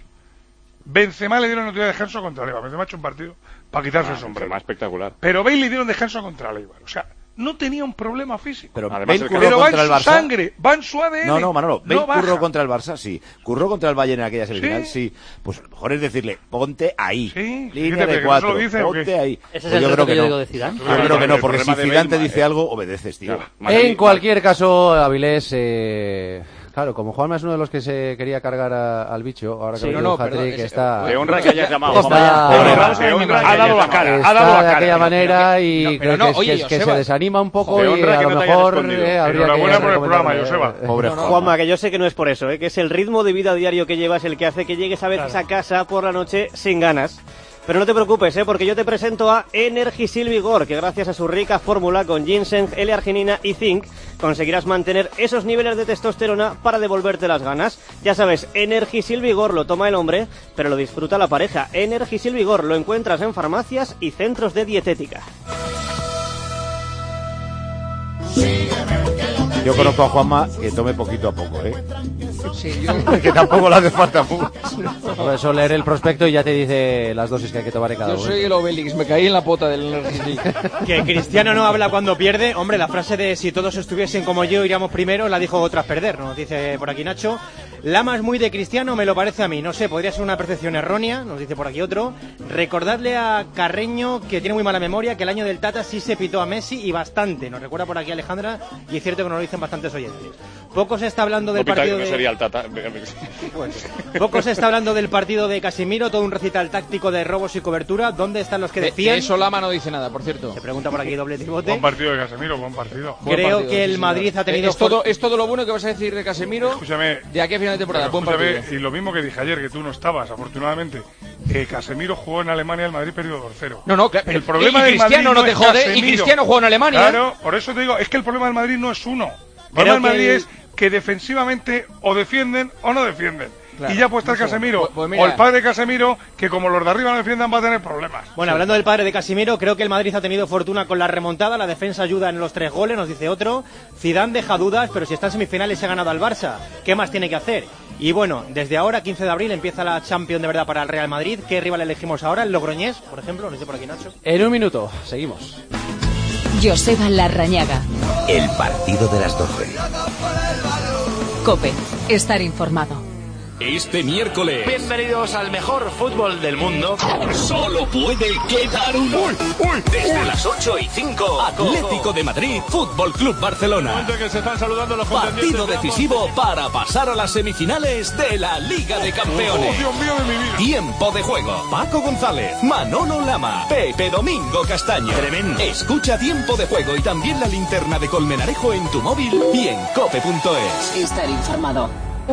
E: Benzema le dieron el otro día descanso contra Leibar. Benzema ha hecho un partido para quitarse el sombrero.
H: Más espectacular.
E: Pero Bale le dieron descanso contra Leibar. O sea, no tenía un problema físico.
B: Pero,
H: Además,
B: Ben
H: el
B: curró
E: Pero va en
B: contra el
E: su
B: Barça.
E: sangre, va en su A D N.
B: No, no, Manolo, Ben
E: no
B: curró
E: baja.
B: contra el Barça, sí. Curró contra el Bayern en aquella semifinal, sí.
E: Sí.
B: Pues lo mejor es decirle, ponte ahí.
E: Sí,
B: Línea
E: fíjate,
B: de
E: que no
B: cuatro,
E: se lo dice, ¿o
B: ponte
E: qué?
B: ahí.
G: Ese
B: Pues
G: es
B: yo
G: el
B: creo
G: trato
B: que
G: que yo
B: no.
G: digo de Zidane.
B: Yo
H: Claro,
B: creo que
H: el
B: no, porque si
H: problema de
B: Zidane te
H: Bale,
B: dice
H: eh,
B: algo, obedeces, tío.
H: Madrid-
C: En cualquier caso, Avilés, eh, claro, como Juanma es uno de los que se quería cargar a- al bicho, ahora que
D: Sí,
C: ha
D: no,
C: metido
D: no,
C: un hat-trick,
D: perdón, ese-
C: está...
H: Te honra que hayas llamado.
C: Está-
H: Juanma. Te honra,
E: Está-
H: te honra que
E: ha dado
H: hayas
E: la cara,
H: llamado.
E: ha dado
C: está
E: la
C: de
E: cara.
C: aquella manera y
D: no, pero
C: creo
D: no,
C: que, es-
D: oye,
C: que es- que
D: Joseba.
C: se desanima un poco
H: Te
C: y
H: honra
C: a
H: que
C: lo
H: no te hayas
C: mejor
H: escondido.
C: eh, habría
E: Enhorabuena
C: que
E: por el programa,
C: recomendarle,
E: Joseba.
C: eh,
B: Pobre
K: No, no,
B: Juanma.
K: Juanma, que yo sé que no es por eso, ¿eh? Que es el ritmo de vida diario que llevas el que hace que llegues a veces a casa por la noche sin ganas. Pero no te preocupes, ¿eh? Porque yo te presento a Energisil Vigor, que gracias a su rica fórmula con ginseng, L-arginina y zinc, conseguirás mantener esos niveles de testosterona para devolverte las ganas. Ya sabes, Energisil Vigor lo toma el hombre, pero lo disfruta la pareja. Energisil Vigor lo encuentras en farmacias y centros de dietética.
B: Yo conozco a Juanma que tome poquito a poco, ¿eh?
D: Sí, yo,
B: Que tampoco le hace falta mucho.
C: Por eso leer el prospecto y ya te dice las dosis que hay que tomar en cada
D: yo
C: uno.
D: soy el Obelix, me caí en la pota del Energisil.
L: Que Cristiano no habla cuando pierde. Hombre, la frase de si todos estuviesen como yo iríamos primero la dijo tras perder, nos dice por aquí Nacho. Lama es muy de Cristiano, me lo parece a mí. No sé, podría ser una percepción errónea, nos dice por aquí otro. Recordadle a Carreño, que tiene muy mala memoria, que el año del Tata sí se pitó a Messi y bastante. Nos recuerda por aquí Alejandra y es cierto que nos lo dicen bastantes oyentes. Poco se está hablando del
H: No pinta
L: partido
H: que no
L: de...
H: sería el Tata.
L: Poco se está hablando del partido de Casemiro, todo un recital táctico de robos y cobertura. ¿Dónde están los que
D: De,
L: decían?
D: de eso Lama no dice nada, por cierto.
L: Se pregunta por aquí doble tribote.
E: Buen partido de Casemiro, buen partido.
D: Buen
L: Creo
D: partido,
L: que el
D: sí,
L: Madrid
D: señor.
L: ha tenido
D: Es todo, es todo lo bueno que vas a decir de Casemiro
E: Escúchame.
D: de aquí a final de temporada.
E: Pero
D: Buen
E: escúchame,
D: partido.
E: y lo mismo que dije ayer, que tú no estabas, afortunadamente. Eh, Casemiro jugó en Alemania, el Madrid perdió dos cero.
D: No, no, claro, pero
E: el problema
D: y
E: del
D: Cristiano
E: Madrid
D: no te
E: es
D: jode, y
E: Casemiro.
D: Cristiano jugó en Alemania.
E: Claro, por eso te digo, es que el problema del Madrid no es uno. El
L: Creo
E: problema del
L: que
E: Madrid
L: el-
E: es que defensivamente o defienden o no defienden.
D: Claro.
E: Y ya puede estar
D: Eso,
E: Casemiro
D: pues- pues mira.
E: o el padre de Casemiro, que como los de arriba no defiendan va a tener problemas.
L: Bueno, hablando del padre de Casimiro, creo que el Madrid ha tenido fortuna con la remontada, la defensa ayuda en los tres goles, nos dice otro. Zidane deja dudas, pero si está en semifinales se ha ganado al Barça, ¿qué más tiene que hacer? Y bueno, desde ahora, quince de abril, empieza la Champions de verdad para el Real Madrid. ¿Qué rival elegimos ahora? ¿El Logroñés, por ejemplo? Nos dice por aquí Nacho.
C: En un minuto, seguimos.
A: Joseba Larrañaga.
M: El partido de las doce.
A: Cope. Estar informado.
N: Este miércoles.
O: Bienvenidos al mejor fútbol del mundo.
N: Solo puede quedar uno.
O: Uy, uy. Desde las ocho y cinco.
N: Atlético de Madrid, Fútbol Club Barcelona.
O: Que se están saludando los
N: Partido decisivo para pasar a las semifinales de la Liga de Campeones.
E: Oh, Dios mío de mi vida.
N: Tiempo de juego. Paco González, Manolo Lama, Pepe Domingo Castaño.
O: Tremendo.
N: Escucha Tiempo de Juego y también la linterna de Colmenarejo en tu móvil y en cope punto es.
A: Estar informado.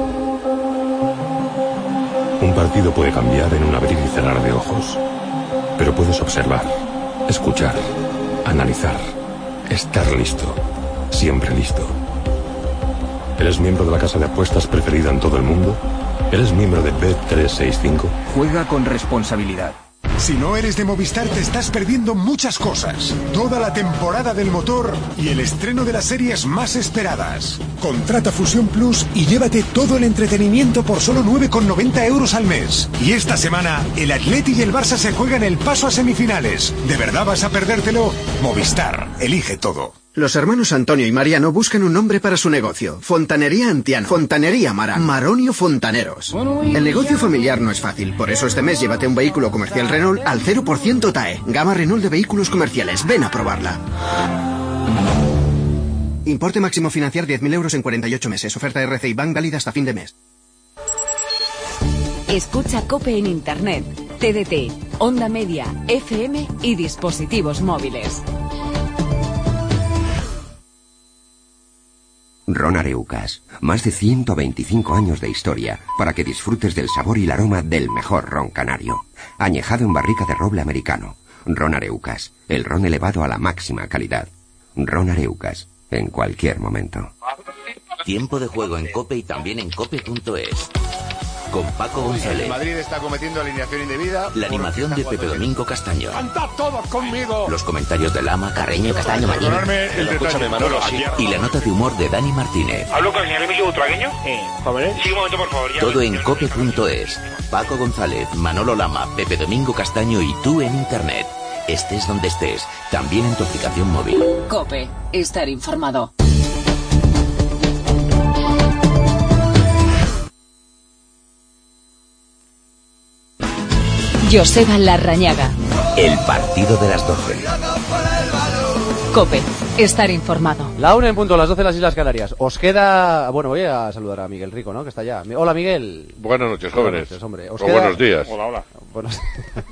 P: Un partido puede cambiar en un abrir y cerrar de ojos, pero puedes observar, escuchar, analizar, estar listo, siempre listo. ¿Eres miembro de la casa de apuestas preferida en todo el mundo? ¿Eres miembro de Bet trescientos sesenta y cinco?
Q: Juega con responsabilidad.
R: Si no eres de Movistar te estás perdiendo muchas cosas. Toda la temporada del motor y el estreno de las series más esperadas. Contrata Fusión Plus y llévate todo el entretenimiento por solo nueve con noventa euros al mes. Y esta semana el Atleti y el Barça se juegan el paso a semifinales. ¿De verdad vas a perdértelo? Movistar, elige todo.
S: Los hermanos Antonio y Mariano buscan un nombre para su negocio. Fontanería Antiano. Fontanería Marán. Maronio Fontaneros. El negocio familiar no es fácil. Por eso este mes llévate un vehículo comercial Renault al cero por ciento T A E. Gama Renault de vehículos comerciales. Ven a probarla. Importe máximo financiar diez mil euros en cuarenta y ocho meses. Oferta R C I Bank válida hasta fin de mes.
A: Escucha Cope en Internet, T D T, Onda Media, F M y dispositivos móviles.
M: Ron Areucas. Más de ciento veinticinco años de historia para que disfrutes del sabor y el aroma del mejor ron canario. Añejado en barrica de roble americano. Ron Areucas. El ron elevado a la máxima calidad. Ron Areucas. En cualquier momento.
T: Tiempo de juego en Cope y también en cope punto es. Con Paco González.
B: El Madrid está cometiendo alineación indebida.
T: La animación de Pepe Domingo Castaño.
O: ¡Cantad todos conmigo!
T: Los comentarios de Lama, Carreño, Castaño, Mañín.
J: Escúchame, Manolo.
T: Y la nota de humor de Dani Martínez.
J: ¿Hablo con el señor Emilio Butragueño?
K: Eh, jóvenes.
J: Sí, un momento, por favor. ya
T: Todo
J: lo-
T: en cope punto es. Paco González, Manolo Lama, Pepe Domingo Castaño y tú en Internet. estés donde estés, también en tu aplicación móvil.
A: COPE. Estar informado. Joseba Larrañaga.
T: El partido de las doce.
A: COPE. Estar informado.
C: La una en punto, las doce en las Islas Canarias. Os queda... Bueno, voy a saludar a Miguel Rico, ¿no? Que está allá. Hola, Miguel.
U: Buenas noches, jóvenes.
C: Buenas noches, hombre. Os
U: o
C: queda...
U: buenos días.
H: Hola, hola.
C: Buenos...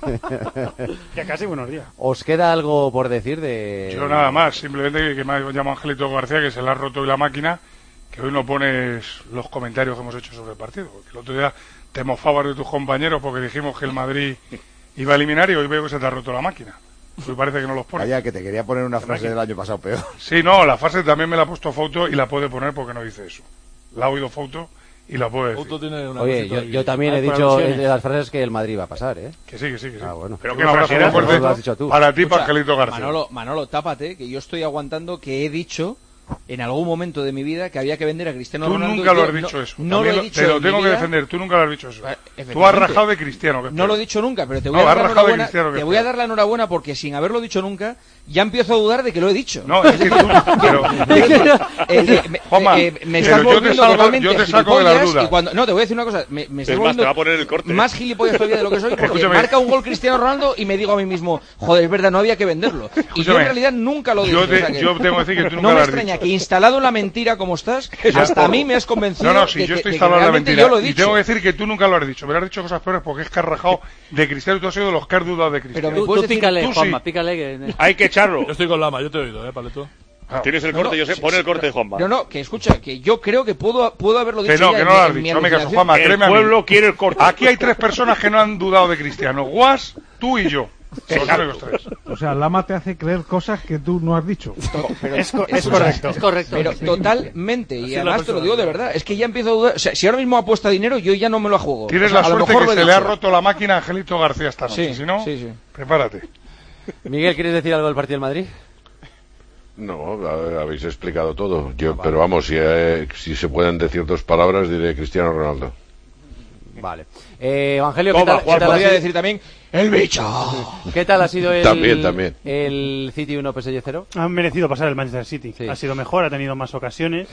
I: Ya casi buenos días.
C: ¿Os queda algo por decir de...?
E: Yo nada más, simplemente que me ha llamado Angelito García, que se le ha roto hoy la máquina, que hoy no pones los comentarios que hemos hecho sobre el partido. Porque el otro día te mofabas de tus compañeros porque dijimos que el Madrid iba a eliminar y hoy veo que se te ha roto la máquina. Hoy parece que no los pones.
B: Vaya, que te quería poner una frase del año pasado peor.
E: Sí, no, la frase también me la ha puesto Fouto y la puede poner porque no dice eso. La ha oído Fouto y la puede decir.
C: Tiene una Oye, yo, yo también he dicho de las frases que el Madrid va a pasar, ¿eh?
E: Que sí, que sí, que sí.
C: Ah, bueno.
E: Pero qué frase era fuerte
C: lo has dicho tú.
E: para ti, para
D: Escucha,
E: Angelito García.
D: Manolo, Manolo, tápate, que yo estoy aguantando que he dicho en algún momento de mi vida que había que vender a Cristiano
E: Tú
D: Ronaldo.
E: nunca lo has
D: no,
E: dicho eso.
D: No lo he dicho.
E: Te lo
D: en
E: tengo
D: mi
E: que
D: vida.
E: defender. Tú nunca lo has dicho eso.
D: Efectivamente.
E: Tú has rajado de Cristiano. Que
D: No lo he dicho nunca, pero te voy
E: no,
D: a dar la
E: rajado de
D: enhorabuena.
E: Cristiano, que
D: Te voy a dar la enhorabuena porque sin haberlo dicho nunca ya empiezo a dudar de que lo he dicho.
E: No, es que tú. Pero,
D: eh, eh, me,
E: Juanma,
D: eh, me
E: pero
D: estás
E: yo te
D: volviendo
E: salgo-
D: totalmente
E: yo te saco de la
D: gilipollas
E: duda.
D: y cuando, no, te voy a decir una cosa. Me, me estás
H: Es más,
D: volviendo
H: te va a poner el corte.
D: más gilipollas todavía de lo que soy porque
E: Escúchame.
D: marca un gol Cristiano Ronaldo y me digo a mí mismo, joder, es verdad, no había que venderlo. Y yo
E: Escúchame.
D: en realidad nunca lo he dicho.
E: Yo te-
D: o sea que
E: yo tengo que decir que tú nunca
D: no
E: lo
D: me
E: has
D: extraña
E: dicho.
D: que instalado en la mentira como estás,
E: Ya,
D: hasta a
E: por-
D: mí me has convencido
E: No, no, si
D: de
E: yo
D: que,
E: estoy
D: de que
E: instalado en la
D: realmente
E: mentira.
D: yo lo he
E: Y
D: dicho.
E: tengo que decir que tú nunca lo has dicho. Me lo has dicho cosas peores porque es que has rajado de Cristiano y tú has sido de los que has dudado de Cristiano.
G: Tú, tú pícale,
E: tú sí.
G: Juanma, pícale. Que...
H: Hay que echarlo.
V: Yo estoy con Lama, yo te he oído, ¿eh, Paleto?
H: Tienes el
D: No,
H: corte,
D: no,
H: yo sé,
D: sí,
H: pon
D: sí,
H: el corte de Juanma.
D: No, no, que escucha, que yo creo que puedo, puedo haberlo dicho
E: Que no,
D: ya
E: que
D: en
E: no
D: mi-
E: lo has
D: en mi
E: dicho. No me caso,
D: alucinación.
E: Juanma,
H: El
E: créeme a mí.
H: pueblo quiere el corte.
E: Aquí hay tres personas que no han dudado de Cristiano. Guas, tú y yo. Son los únicos tres.
F: O sea, Lama te hace creer cosas que tú no has dicho.
D: Pero,
I: Es, co- es
D: escucha,
I: correcto.
G: Es correcto.
D: Pero totalmente, y
V: Así es la
D: además te lo
V: persona.
D: digo de verdad, es que ya empiezo a dudar, o sea, si ahora mismo apuesta dinero, yo ya no me lo juego.
E: Tienes
D: O sea,
E: la
D: a lo
E: suerte
D: mejor
E: que
D: lo he
E: se le ha
D: dicho.
E: roto la máquina a Angelito García esta noche.
D: Sí,
E: Si no,
D: sí, sí.
E: prepárate.
C: Miguel, ¿quieres decir algo del partido del Madrid?
U: No, a- habéis explicado todo. Yo, pero vamos, si, eh, si se pueden decir dos palabras, diré Cristiano Ronaldo.
C: Vale. Eh, Evangelio, ¿qué
H: Toma,
C: tal,
H: Juan,
C: qué tal ha
D: Podría
C: sido-
D: decir también, ¡el bicho!
C: ¿Qué tal ha sido el,
U: También, también.
C: el City uno P S G cero?
I: Han merecido pasar el Manchester City.
C: Sí.
I: Ha sido mejor, ha tenido más ocasiones.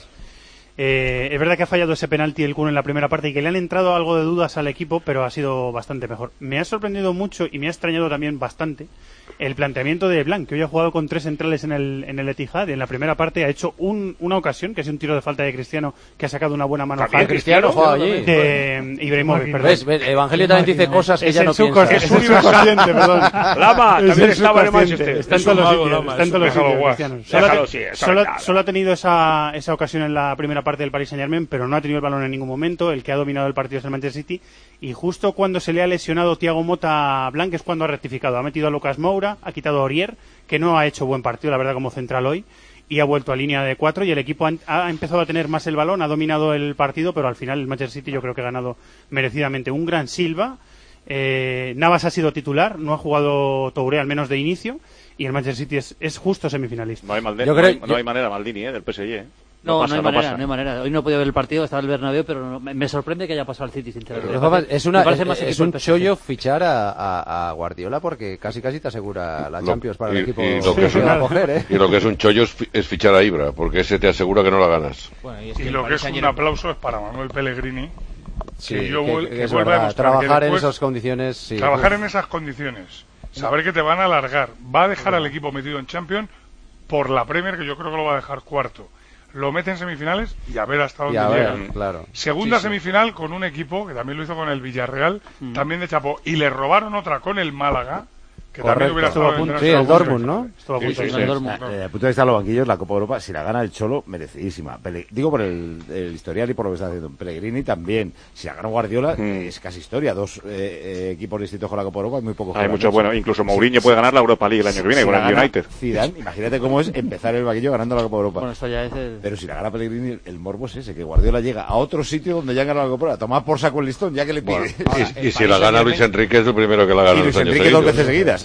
I: Eh, es verdad que ha fallado ese penalti el Kun en la primera parte y que le han entrado algo de dudas al equipo, pero ha sido bastante mejor. Me ha sorprendido mucho y me ha extrañado también bastante el planteamiento de Blanc, que hoy ha jugado con tres centrales en el, en el Etihad y en la primera parte ha hecho un, una ocasión, que es un tiro de falta de Cristiano, que ha sacado una buena mano
H: También
I: a
C: Cristiano juega allí.
I: de Ibrahimovic, perdón.
C: ¿Ves? ¿Ves? Evangelio también dice cosas que
I: Es
C: ya
I: el
C: no
I: subconsci-
C: piensa.
I: es el subconsciente, perdón.
H: Lama,
I: Es
H: también
I: el
H: estaba en el
I: subconsciente.
H: Manchester.
I: Está en
V: Es
I: todos
V: un
I: los
V: mago,
I: sitios.
V: Lama,
I: Está en
V: es
I: todos los
E: déjalo,
I: sitios,
E: guas.
I: Cristiano. Solo,
H: Déjalo,
I: ha-
H: sí, eso
I: solo-
H: es nada.
I: solo ha tenido esa, esa ocasión en la primera parte del Paris Saint-Germain, pero no ha tenido el balón en ningún momento. El que ha dominado el partido es el Manchester City. Y justo cuando se le ha lesionado Thiago Motta a Blanc es cuando ha rectificado. Ha metido a Lucas Moura, ha quitado a Aurier, que no ha hecho buen partido, la verdad, como central hoy, y ha vuelto a línea de cuatro y el equipo ha, ha empezado a tener más el balón, ha dominado el partido, pero al final el Manchester City yo creo que ha ganado merecidamente. Un gran Silva, eh, Navas ha sido titular, no ha jugado Touré al menos de inicio, y el Manchester City es, es justo semifinalista.
H: No hay, Malde-
C: Yo
H: no
C: creo-
H: hay- no
C: yo-
H: hay manera, Maldini, ¿eh? Del P S G. ¿eh?
G: No,
H: pasa,
G: no hay
H: no
G: manera,
H: pasa.
G: no hay manera. Hoy no he podido ver el partido, estaba en el Bernabéu, pero no- me, me sorprende que haya pasado al City, sinceramente.
C: Pero, Juanma, es, una,
G: Me parece
C: es,
G: más
C: es
G: equipo
C: un
G: el P S G.
C: chollo fichar a, a, a Guardiola porque casi casi te asegura la
U: Lo-
C: Champions para
U: y,
C: el equipo
U: y lo que es
C: que
U: un,
C: va a coger, ¿eh?
U: y lo que es un chollo es, fi- es fichar a Ibra, porque ese te asegura que no la ganas.
D: Bueno, y es
E: Y
D: que el
E: lo que
D: Paris
E: es un
D: Saint-Germain-
E: aplauso es para Manuel Pellegrini.
C: Sí,
E: que yo
C: que-
E: vuel-
C: que
E: que
C: es
E: vuelva a
C: verdad.
E: demostrar que
C: Trabajar en
E: después-
C: esas condiciones, sí.
E: Trabajar
C: Uf.
E: en esas condiciones, saber que te van a alargar, va a dejar al equipo metido en Champions por la Premier, que yo creo que lo va a dejar cuarto. Lo mete en semifinales y a ver hasta
C: Y
E: dónde
C: a ver,
E: llega.
C: claro.
E: Segunda
C: Sí, sí.
E: semifinal con un equipo que también lo hizo con el Villarreal,
C: Mm.
E: también de Chapo, y le robaron otra con el Málaga, que también
C: Correcto.
E: hubiera
C: Estuvo
E: estado
C: a punto.
E: en
C: Sí, el Dortmund, ¿no?
I: Estuvo a
E: Sí,
I: punto.
E: sí,
I: Sí,
E: sí.
I: el
G: Dortmund.
B: Desde el punto de vista de los banquillos, la Copa Europa, si la gana el Cholo, merecidísima. Pele- digo por el, el historial y por lo que está haciendo. Pellegrini también. Si la gana Guardiola, eh, es casi historia. Dos eh, eh, equipos distintos con la Copa Europa, hay muy pocos.
H: Hay mucho bueno. Incluso Mourinho puede ganar la Europa League el año que viene
B: Si
H: con
B: la
H: el
B: gana
H: United.
B: Zidane, imagínate cómo es empezar el banquillo ganando la Copa Europa.
G: Bueno, esto ya es el...
B: Pero si la gana Pellegrini, el morbo es ese, que Guardiola llega a otro sitio donde ya gana la Copa Europa. Toma por saco el listón, ya que le pide.
U: Y, y si la gana Luis Enrique es el primero que la gana
B: Y
U: los
B: Luis
U: años
B: Enrique dos
U: seguidos.
B: veces seguidas.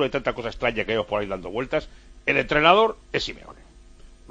J: fútbol hay tanta cosa extraña que hay por ahí dando vueltas. El entrenador es Simeone.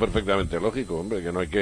U: perfectamente lógico, hombre, que no hay que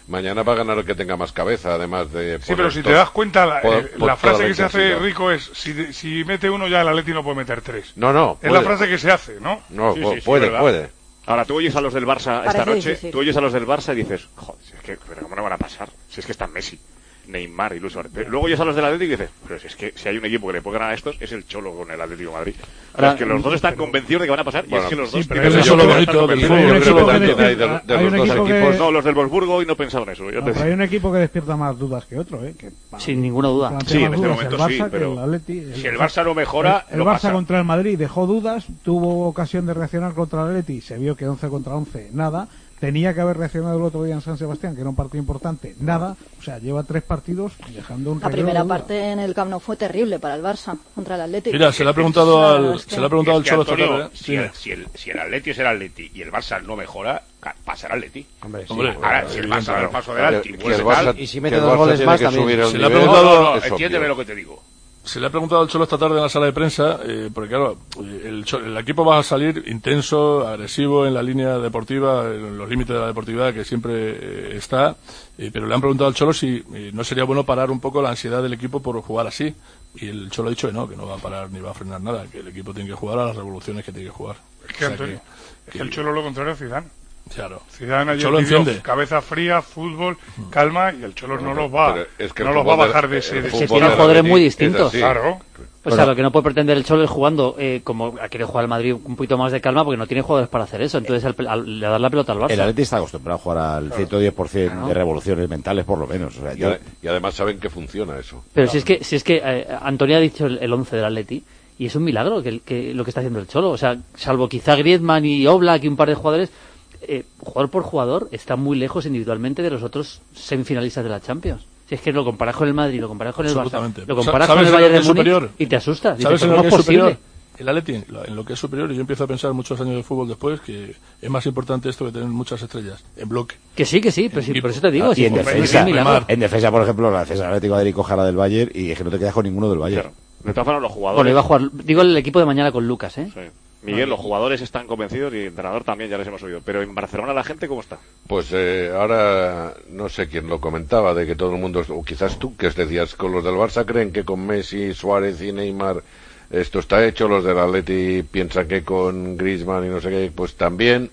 U: Mañana va a ganar el que tenga más cabeza, además de...
E: Sí, pero si te das cuenta, la,
U: por,
E: eh,
U: por
E: la frase que se hace
U: intensidad.
E: Rico es, si, si mete uno ya el Atleti no puede meter tres.
U: No, no.
E: Es
U: puede.
E: la frase que se hace, ¿no?
U: No,
H: Sí,
U: pu-
H: sí, sí,
U: puede,
H: ¿verdad?
U: puede.
H: Ahora, tú oyes a los del Barça esta
L: Parece
H: noche,
L: difícil.
H: tú oyes a los del Barça y dices, joder, si es que, pero ¿cómo no van a pasar? Si es que están Messi, Neymar y Luis Suárez. Pero luego oyes a los del Atlético y dices, pero si es que si hay un equipo que le puede ganar a estos, es el Cholo con el Atlético de Madrid. O sea,
G: Ahora,
H: es que los dos están convencidos de que van a pasar, y
U: Bueno,
H: es que los
U: sí,
H: dos...
U: pero
H: tienen-
U: eso es lo
H: están
V: bonito del
H: convencidos.
U: fútbol.
F: Hay un
U: Yo creo
F: equipo
U: que
F: que
U: también hay de,
F: despierta-
U: de
F: hay
U: los
F: un
U: dos
F: equipo que-
U: equipos.
H: No, los del Wolfsburgo y no pensaba en eso. Yo
F: No,
H: te-
F: pero hay un equipo que despierta más dudas que otro, ¿eh? Que,
G: Sin ninguna duda.
F: plantea
H: Sí,
F: más
H: en este
F: dudas
H: momento
F: el Barça
H: sí,
F: que
H: pero
F: el Atleti. El-
H: si el Barça no mejora,
F: el, el
H: no
F: Barça
H: pasa.
F: contra el Madrid dejó dudas, tuvo ocasión de reaccionar contra el Atleti, se vio que once contra once, nada. Tenía que haber reaccionado el otro día en San Sebastián, que era un partido importante, nada. O sea, lleva tres partidos dejando un
L: La
F: reguero
L: primera
F: de dudas.
L: parte en el Camp Nou fue terrible para el Barça contra el Atlético.
V: Mira, se le ha preguntado
L: La
V: al,
L: verdad es que-
V: se le ha preguntado
J: Es
V: al
J: que,
V: Cholo esta
J: Antonio,
V: tarde. ¿eh?
J: si,
V: Dime.
J: el, si, el, si el Atleti es el Atleti y el Barça no mejora, ca- pasará el Atleti.
C: Hombre, sí.
V: Hombre,
J: Ahora, si el Barça da el paso adelante y
U: Que
J: vuelve
U: el Barça-
J: tal...
C: Y si
U: que
C: mete
U: el
C: dos
U: Barça
C: goles
U: tiene
C: más
U: que
C: también.
U: subir el
V: Se le ha
U: nivel,
V: preguntado-
J: No, no,
U: es
J: entiéndeme
U: obvio.
J: lo que te digo.
V: Se le ha preguntado al Cholo esta tarde en la sala de prensa, eh, porque claro, el, Cho- el equipo va a salir intenso, agresivo en la línea deportiva, en los límites de la deportividad que siempre eh, está, eh, pero le han preguntado al Cholo si eh, no sería bueno parar un poco la ansiedad del equipo por jugar así. Y el Cholo ha dicho que no, que no va a parar ni va a frenar nada, que el equipo tiene que jugar a las revoluciones que tiene que jugar.
E: Es que,
V: O sea
E: Antonio,
V: que-
E: es que el Cholo lo contrario a Zidane.
V: Claro.
E: Zidane
V: El
E: ayer
V: Cholo
E: pidió
V: entiende.
E: cabeza fría, fútbol, calma, y el Cholo no los va,
U: Pero es que el
E: no los va a
U: fútbol
E: bajar
U: del-
E: de ese...
U: el
E: de
G: Se
E: ese
U: fútbol
G: tienen
U: del
G: jugadores
U: Atleti
G: muy
U: es
G: distintos.
U: así.
E: Claro.
G: O sea, lo que no puede pretender el Cholo es jugando eh, como ha querido jugar el Madrid un poquito más de calma porque no tiene jugadores para hacer eso. Entonces al- al- le da la pelota al Barça.
B: El Atleti está acostumbrado a jugar al ciento diez por ciento de revoluciones mentales, por lo menos. O sea,
U: Y,
B: yo-
U: ade- y además saben que funciona eso.
G: Pero si es que, si es que eh, Antonio ha dicho el, el once del Atleti y es un milagro que, que lo que está haciendo el Cholo. O sea, salvo quizá Griezmann y Oblak y un par de jugadores, eh, jugador por jugador está muy lejos individualmente de los otros semifinalistas de la Champions. Si es que lo comparas con el Madrid, lo comparas con el Barça,
V: Absolutamente.
G: lo comparas
V: ¿Sabes
G: con el
V: en lo
G: Bayern
V: que
G: de
V: es
G: Múnich
V: superior?
G: y te asustas.
V: ¿Sabes
G: Dices,
V: en lo
G: ¿cómo
V: que
G: es
V: es
G: posible?
V: superior? El Atleti, lo- en lo que es superior, y yo empiezo a pensar muchos años de fútbol después que es más importante esto que tener muchas estrellas en bloque.
G: Que sí, que sí, pero sí, por eso te digo.
B: y
G: sí,
B: en
G: pues, es
B: defensa,
G: un milagro.
B: en defensa, por ejemplo, la defensa del Atlético de Madrid coja la del Bayern y es que no te quedas con ninguno del Bayern.
H: De todas formas, los jugadores...
G: Bueno, iba a jugar, digo el equipo de mañana con Lucas, ¿eh?
H: Sí. Miguel, los jugadores están convencidos y el entrenador también, ya les hemos oído. Pero en Barcelona, ¿la gente cómo está?
U: Pues eh, ahora no sé quién lo comentaba, de que todo el mundo, o quizás tú, que decías, con los del Barça creen que con Messi, Suárez y Neymar esto está hecho, los del Atleti piensan que con Griezmann y no sé qué, pues también.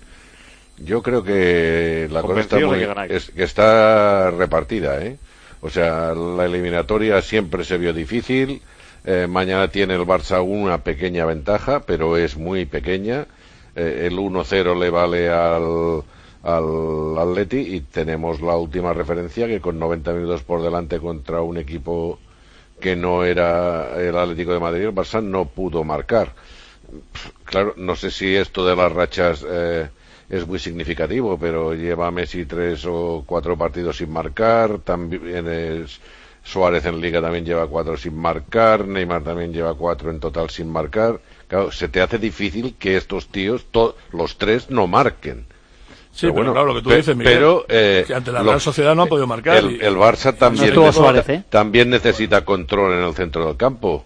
U: Yo creo que la cosa está
H: Convencidos de
U: muy,
H: que ganáis.
U: es- que está repartida, ¿eh? O sea, la eliminatoria siempre se vio difícil. Eh, mañana tiene el Barça una pequeña ventaja, pero es muy pequeña. Eh, el uno cero le vale al, al Atleti y tenemos la última referencia que con noventa minutos por delante contra un equipo que no era el Atlético de Madrid, el Barça no pudo marcar. Claro, no sé si esto de las rachas eh, es muy significativo, pero lleva Messi tres o cuatro partidos sin marcar, también es Suárez en Liga también lleva cuatro sin marcar, Neymar también lleva cuatro en total sin marcar. Claro, se te hace difícil que estos tíos, to- los tres, no marquen.
V: Sí, pero, claro, lo que tú
U: pe-
V: dices, Miguel,
U: pero, eh,
V: que ante la
U: lo-
V: Real Sociedad no han podido marcar.
U: El,
V: y-
U: el Barça también,
G: estuvo
U: necesita,
G: Suárez, ¿eh?
U: también necesita control en el centro del campo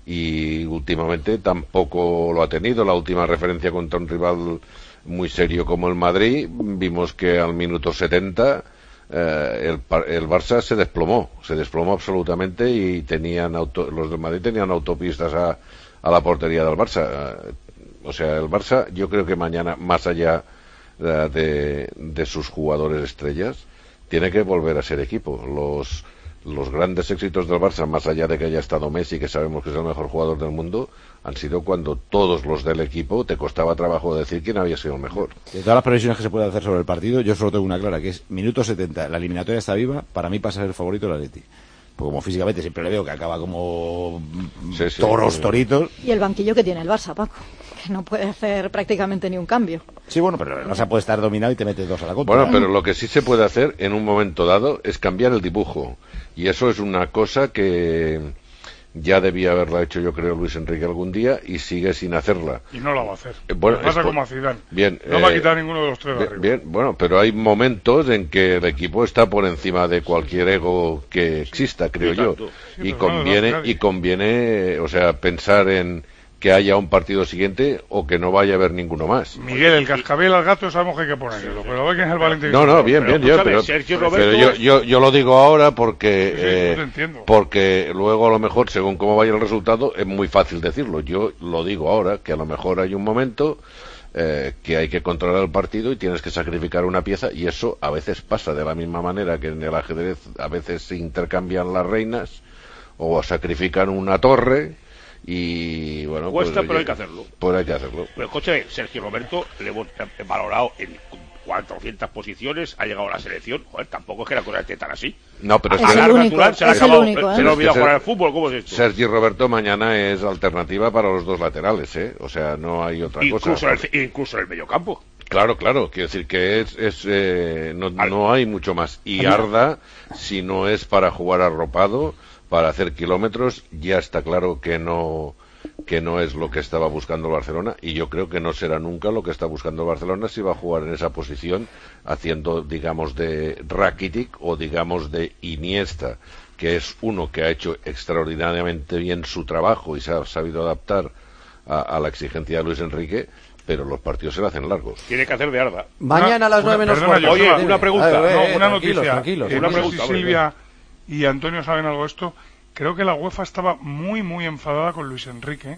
U: y últimamente tampoco lo ha tenido. La última referencia contra un rival muy serio como el Madrid, vimos que al minuto setenta eh, el, par- el Barça se desplomó, se desplomó absolutamente y tenían auto- los del Madrid tenían autopistas a, a la portería del Barça. Eh, O sea, el Barça, yo creo que mañana, más allá eh, de, de sus jugadores estrellas, tiene que volver a ser equipo. Los, los grandes éxitos del Barça, más allá de que haya estado Messi, que sabemos que es el mejor jugador del mundo, han sido cuando todos los del equipo te costaba trabajo decir quién había sido el mejor.
B: De todas las previsiones que se puede hacer sobre el partido, yo solo tengo una clara, que es minuto setenta, la eliminatoria está viva, para mí pasa a ser el favorito el Atleti. Porque como físicamente siempre le veo que acaba como
U: Sí, sí,
B: toros,
U: sí.
B: toritos.
L: Y el banquillo que tiene el Barça, Paco, que no puede hacer prácticamente ni un cambio.
B: Sí, bueno, pero el Barça puede estar dominado y te metes dos a la contra.
U: Bueno, pero lo que sí se puede hacer en un momento dado es cambiar el dibujo. Y eso es una cosa que ya debía haberla hecho, yo creo, Luis Enrique algún día y sigue sin hacerla.
E: Y no la va a hacer.
U: Eh, bueno,
E: pasa
U: es por-
E: como a Zidane.
U: Bien,
E: no va a
U: eh,
E: quitar ninguno de los tres de
U: Bien,
E: arriba.
U: bien, bueno, pero hay momentos en que el equipo está por encima de cualquier ego que exista, creo
E: Sí,
U: yo.
E: tanto. Sí,
U: y
E: pero no lo hace
U: conviene,
E: nadie.
U: y conviene, o sea, pensar en que haya un partido siguiente o que no vaya a haber ninguno más.
E: Miguel, el cascabel al gato sabemos que hay que ponérselo, pero ve que es el valiente.
U: No, no, bien, bien, yo, pero, pero yo, yo, yo lo digo ahora porque,
E: sí, sí,
U: eh,
E: entiendo.
U: porque luego a lo mejor, según cómo vaya el resultado, es muy fácil decirlo. Yo lo digo ahora, que a lo mejor hay un momento eh, que hay que controlar el partido y tienes que sacrificar una pieza, y eso a veces pasa de la misma manera que en el ajedrez a veces se intercambian las reinas o sacrifican una torre. Y bueno,
J: cuesta,
U: pues,
J: pero hay que hacerlo.
U: Pues hay que hacerlo.
J: Pero el coche de Sergio Roberto le hemos valorado en cuatrocientas posiciones, ha llegado a la selección. Joder, tampoco es que la cosa esté tan así.
U: No, pero
J: es
U: es
J: que
U: el único,
J: natural, se le ha acabado, único, ¿eh? Se le ha olvidado jugar al fútbol. ¿Cómo es esto?
U: Sergio Roberto mañana es alternativa para los dos laterales, ¿eh? O sea, no hay otra
J: incluso
U: cosa.
J: El, incluso en el mediocampo.
U: Claro, claro, quiero decir que es, es eh, no, no hay mucho más. Y Arda, si no es para jugar arropado, para hacer kilómetros, ya está claro que no que no es lo que estaba buscando el Barcelona, y yo creo que no será nunca lo que está buscando el Barcelona si va a jugar en esa posición haciendo, digamos, de Rakitic o digamos de Iniesta, que es uno que ha hecho extraordinariamente bien su trabajo y se ha sabido adaptar a, a la exigencia de Luis Enrique, pero los partidos se le hacen largos.
J: Tiene que hacer de Arda.
C: Mañana a las nueve menos cuarto.
J: Oye, una pregunta.
C: Ver, eh,
E: no, una
C: tranquilos,
E: noticia.
C: tranquilos.
E: Eh,
C: Una
E: no sé
C: pregunta,
E: si Silvia y Antonio saben algo de esto. Creo que la UEFA estaba muy, muy enfadada con Luis Enrique,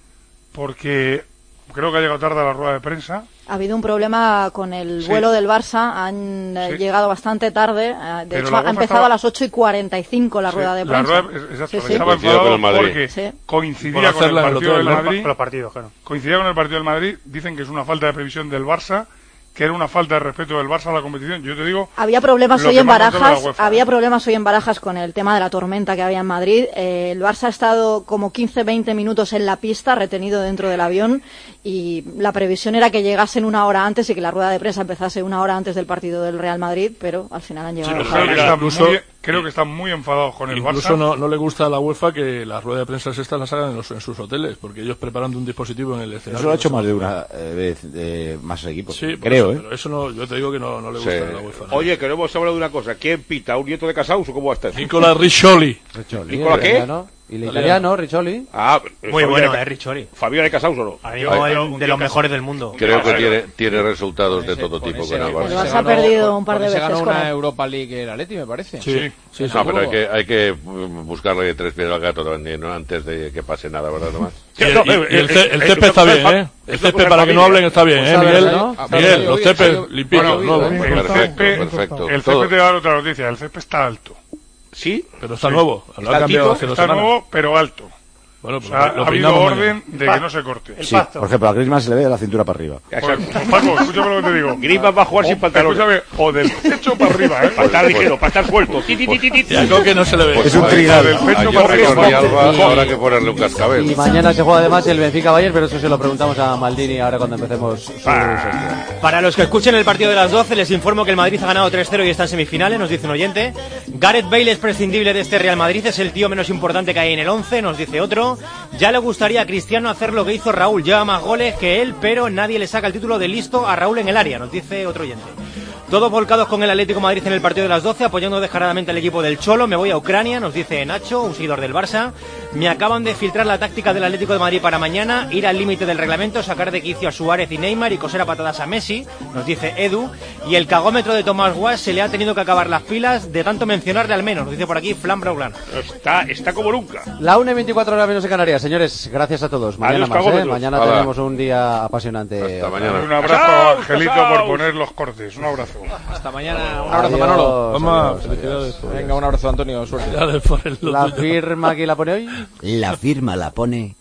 E: porque creo que ha llegado tarde a la rueda de prensa.
L: Ha habido un problema con el
E: Sí.
L: vuelo del Barça, han eh,
E: Sí.
L: llegado bastante tarde, eh, de
E: Pero
L: hecho
E: la
L: ha
E: UEFA
L: empezado
E: estaba-
L: a las ocho y cuarenta y cinco la
E: Sí,
L: rueda de
E: la
L: prensa.
E: rueda- exacto,
L: Sí, sí.
E: estaba
U: Coincidió con el
E: enfadado
U: Madrid.
E: porque
L: Sí.
E: coincidía
V: Por
E: con el
V: hacerla en el
E: partido
V: hotel,
E: del
V: ¿no?
E: Madrid.
I: Con los partidos, claro.
E: Coincidía con el partido del Madrid, dicen que es una falta de previsión del Barça, que era una falta de respeto del Barça a la competición. Yo te digo,
L: Había problemas
E: lo
L: hoy
E: que
L: en
E: me ha contado
L: Barajas,
E: la UEFA.
L: había problemas hoy en Barajas con el tema de la tormenta que había en Madrid. Eh, el Barça ha estado como quince veinte minutos en la pista, retenido dentro del avión, y la previsión era que llegasen una hora antes y que la rueda de prensa empezase una hora antes del partido del Real Madrid, pero al final han llegado
E: creo,
L: tarde.
E: que están
V: Incluso-
E: muy, creo que están muy enfadados con el
V: Incluso
E: Barça.
V: no, no le gusta a la UEFA que las ruedas de prensa estas las hagan en, los, en sus hoteles, porque ellos preparando un dispositivo en el escenario.
B: Eso lo ha hecho más de una eh, vez eh, más equipos.
V: Sí, por
B: creo,
V: eso,
B: ¿eh?
V: pero eso no, yo te digo que no, no le gusta
U: Sí.
V: a la UEFA. ¿no?
J: Oye, que no hemos hablado de una cosa. ¿Quién pita? ¿Un nieto de Casaus o cómo va a estar?
V: Nicola Riccioli.
C: Riccioli,
J: ¿Nicola
C: el
J: qué?
C: italiano. Y el italiano, Riccioli.
J: Ah,
N: Muy bueno, eh, Riccioli.
J: Fabián de Casaus o no.
N: Ahora mismo es de los mejores del mundo.
U: Creo que tiene, tiene resultados de todo tipo con el
L: El
U: Barça.
L: Barça ha perdido un par de
D: Se
L: veces
D: ganó
L: con
D: una
L: él.
D: Europa League el Atleti, me parece.
V: Sí, sí,
U: No, pero hay que, hay que mm, buscarle tres pies al gato también, ¿no? Antes de que pase nada, ¿verdad, Tomás?
V: Y el, y- y el, ce- el césped está bien, ¿eh? El césped, para que no hablen, está bien, ¿eh, Miguel? Miguel, los césped limpitos,
E: Bueno,
V: nuevos.
E: el
U: Perfecto,
E: césped,
U: perfecto.
E: el
U: Todo.
E: césped te va a dar otra noticia. El césped está alto.
J: ¿Sí?
V: Pero está
E: Sí.
V: nuevo. Lo
J: Está
V: ha cambiado
J: altito,
V: hace dos
E: Está
V: semanas.
E: nuevo, pero alto.
V: Bueno,
E: O
V: pues
E: sea,
V: lo
E: ha habido
V: peinamos
E: orden
V: mañana.
E: de que no se corte.
B: Sí, por ejemplo, a Griezmann se le ve de la cintura para arriba.
E: Pues, pues, Paco, escúchame lo que te digo.
J: Griezmann va a jugar sin pantalones.
E: Escúchame, o del pecho para arriba, ¿eh?
J: Para estar ligero, para estar suelto. Ti, ti, ti, ti, ti.
V: Y a Coque no se le ve.
B: Es un
U: Ahí-
B: trinal.
E: Del pecho
U: Ahí
E: para
U: Jordi
E: arriba.
U: Alba, habrá que ponerle un cascabel.
C: Y mañana se juega además el Benfica-Bayern, pero eso se lo preguntamos a Maldini ahora cuando empecemos su sección.
N: Para los que escuchen el partido de las doce, les informo que el Madrid ha ganado tres cero y está en semifinales, nos dice un oyente. Gareth Bale es prescindible de este Real Madrid, es el tío menos importante que hay en el once, nos dice otro. Ya le gustaría a Cristiano hacer lo que hizo Raúl, lleva más goles que él, pero nadie le saca el título de listo a Raúl en el área, nos dice otro oyente. Todos volcados con el Atlético de Madrid en el partido de las doce, apoyando descaradamente al equipo del Cholo. Me voy a Ucrania, nos dice Nacho, un seguidor del Barça. Me acaban de filtrar la táctica del Atlético de Madrid para mañana, ir al límite del reglamento, sacar de quicio a Suárez y Neymar y coser a patadas a Messi, nos dice Edu. Y el cagómetro de Tomás Guas se le ha tenido que acabar las pilas de tanto mencionarle al menos, nos dice por aquí Flan Braulan.
J: Está, está como nunca.
C: La una y veinticuatro horas menos en Canarias, señores. Gracias a todos. Mañana
J: Adiós,
C: más, ¿eh?
J: cagómetros.
C: Mañana
U: Hola.
C: tenemos un día apasionante.
U: Hasta mañana.
E: Un abrazo a Angelito por poner los cortes. Un abrazo.
D: Hasta mañana. Un abrazo,
C: Adiós,
D: Manolo.
V: Mamá,
C: adiós,
V: felicidades.
C: adiós.
D: Venga, un abrazo, Antonio. Suerte.
V: Felicidades por el lo
C: La
V: tuyo.
C: firma que la pone hoy.
P: La firma la pone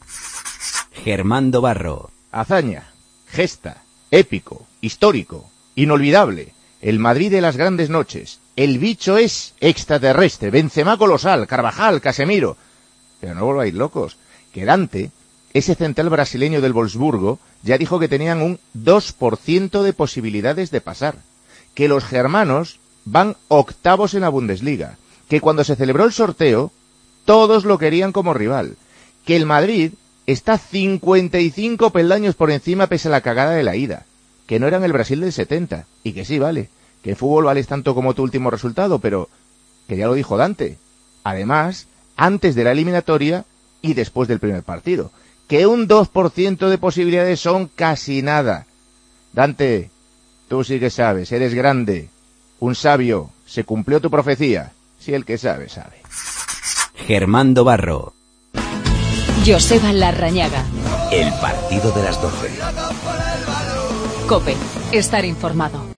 P: Germán Barro.
W: Hazaña, gesta, épico, histórico, inolvidable, el Madrid de las grandes noches, el bicho es extraterrestre, Benzema colosal, Carvajal, Casemiro. Pero no volváis locos, que Dante, ese central brasileño del Wolfsburgo, ya dijo que tenían un dos por ciento de posibilidades de pasar, que los germanos van octavos en la Bundesliga, que cuando se celebró el sorteo, todos lo querían como rival, que el Madrid está cincuenta y cinco peldaños por encima pese a la cagada de la ida, que no eran el Brasil del setenta, y que sí, vale, que en fútbol vales tanto como tu último resultado, pero que ya lo dijo Dante. Además, antes de la eliminatoria y después del primer partido, que un dos por ciento de posibilidades son casi nada. Dante, tú sí que sabes, eres grande, un sabio, se cumplió tu profecía. Si el que sabe, sabe.
P: Germán Dobarro.
A: Joseba Larrañaga.
T: El partido de las doce.
A: COPE. Estar informado.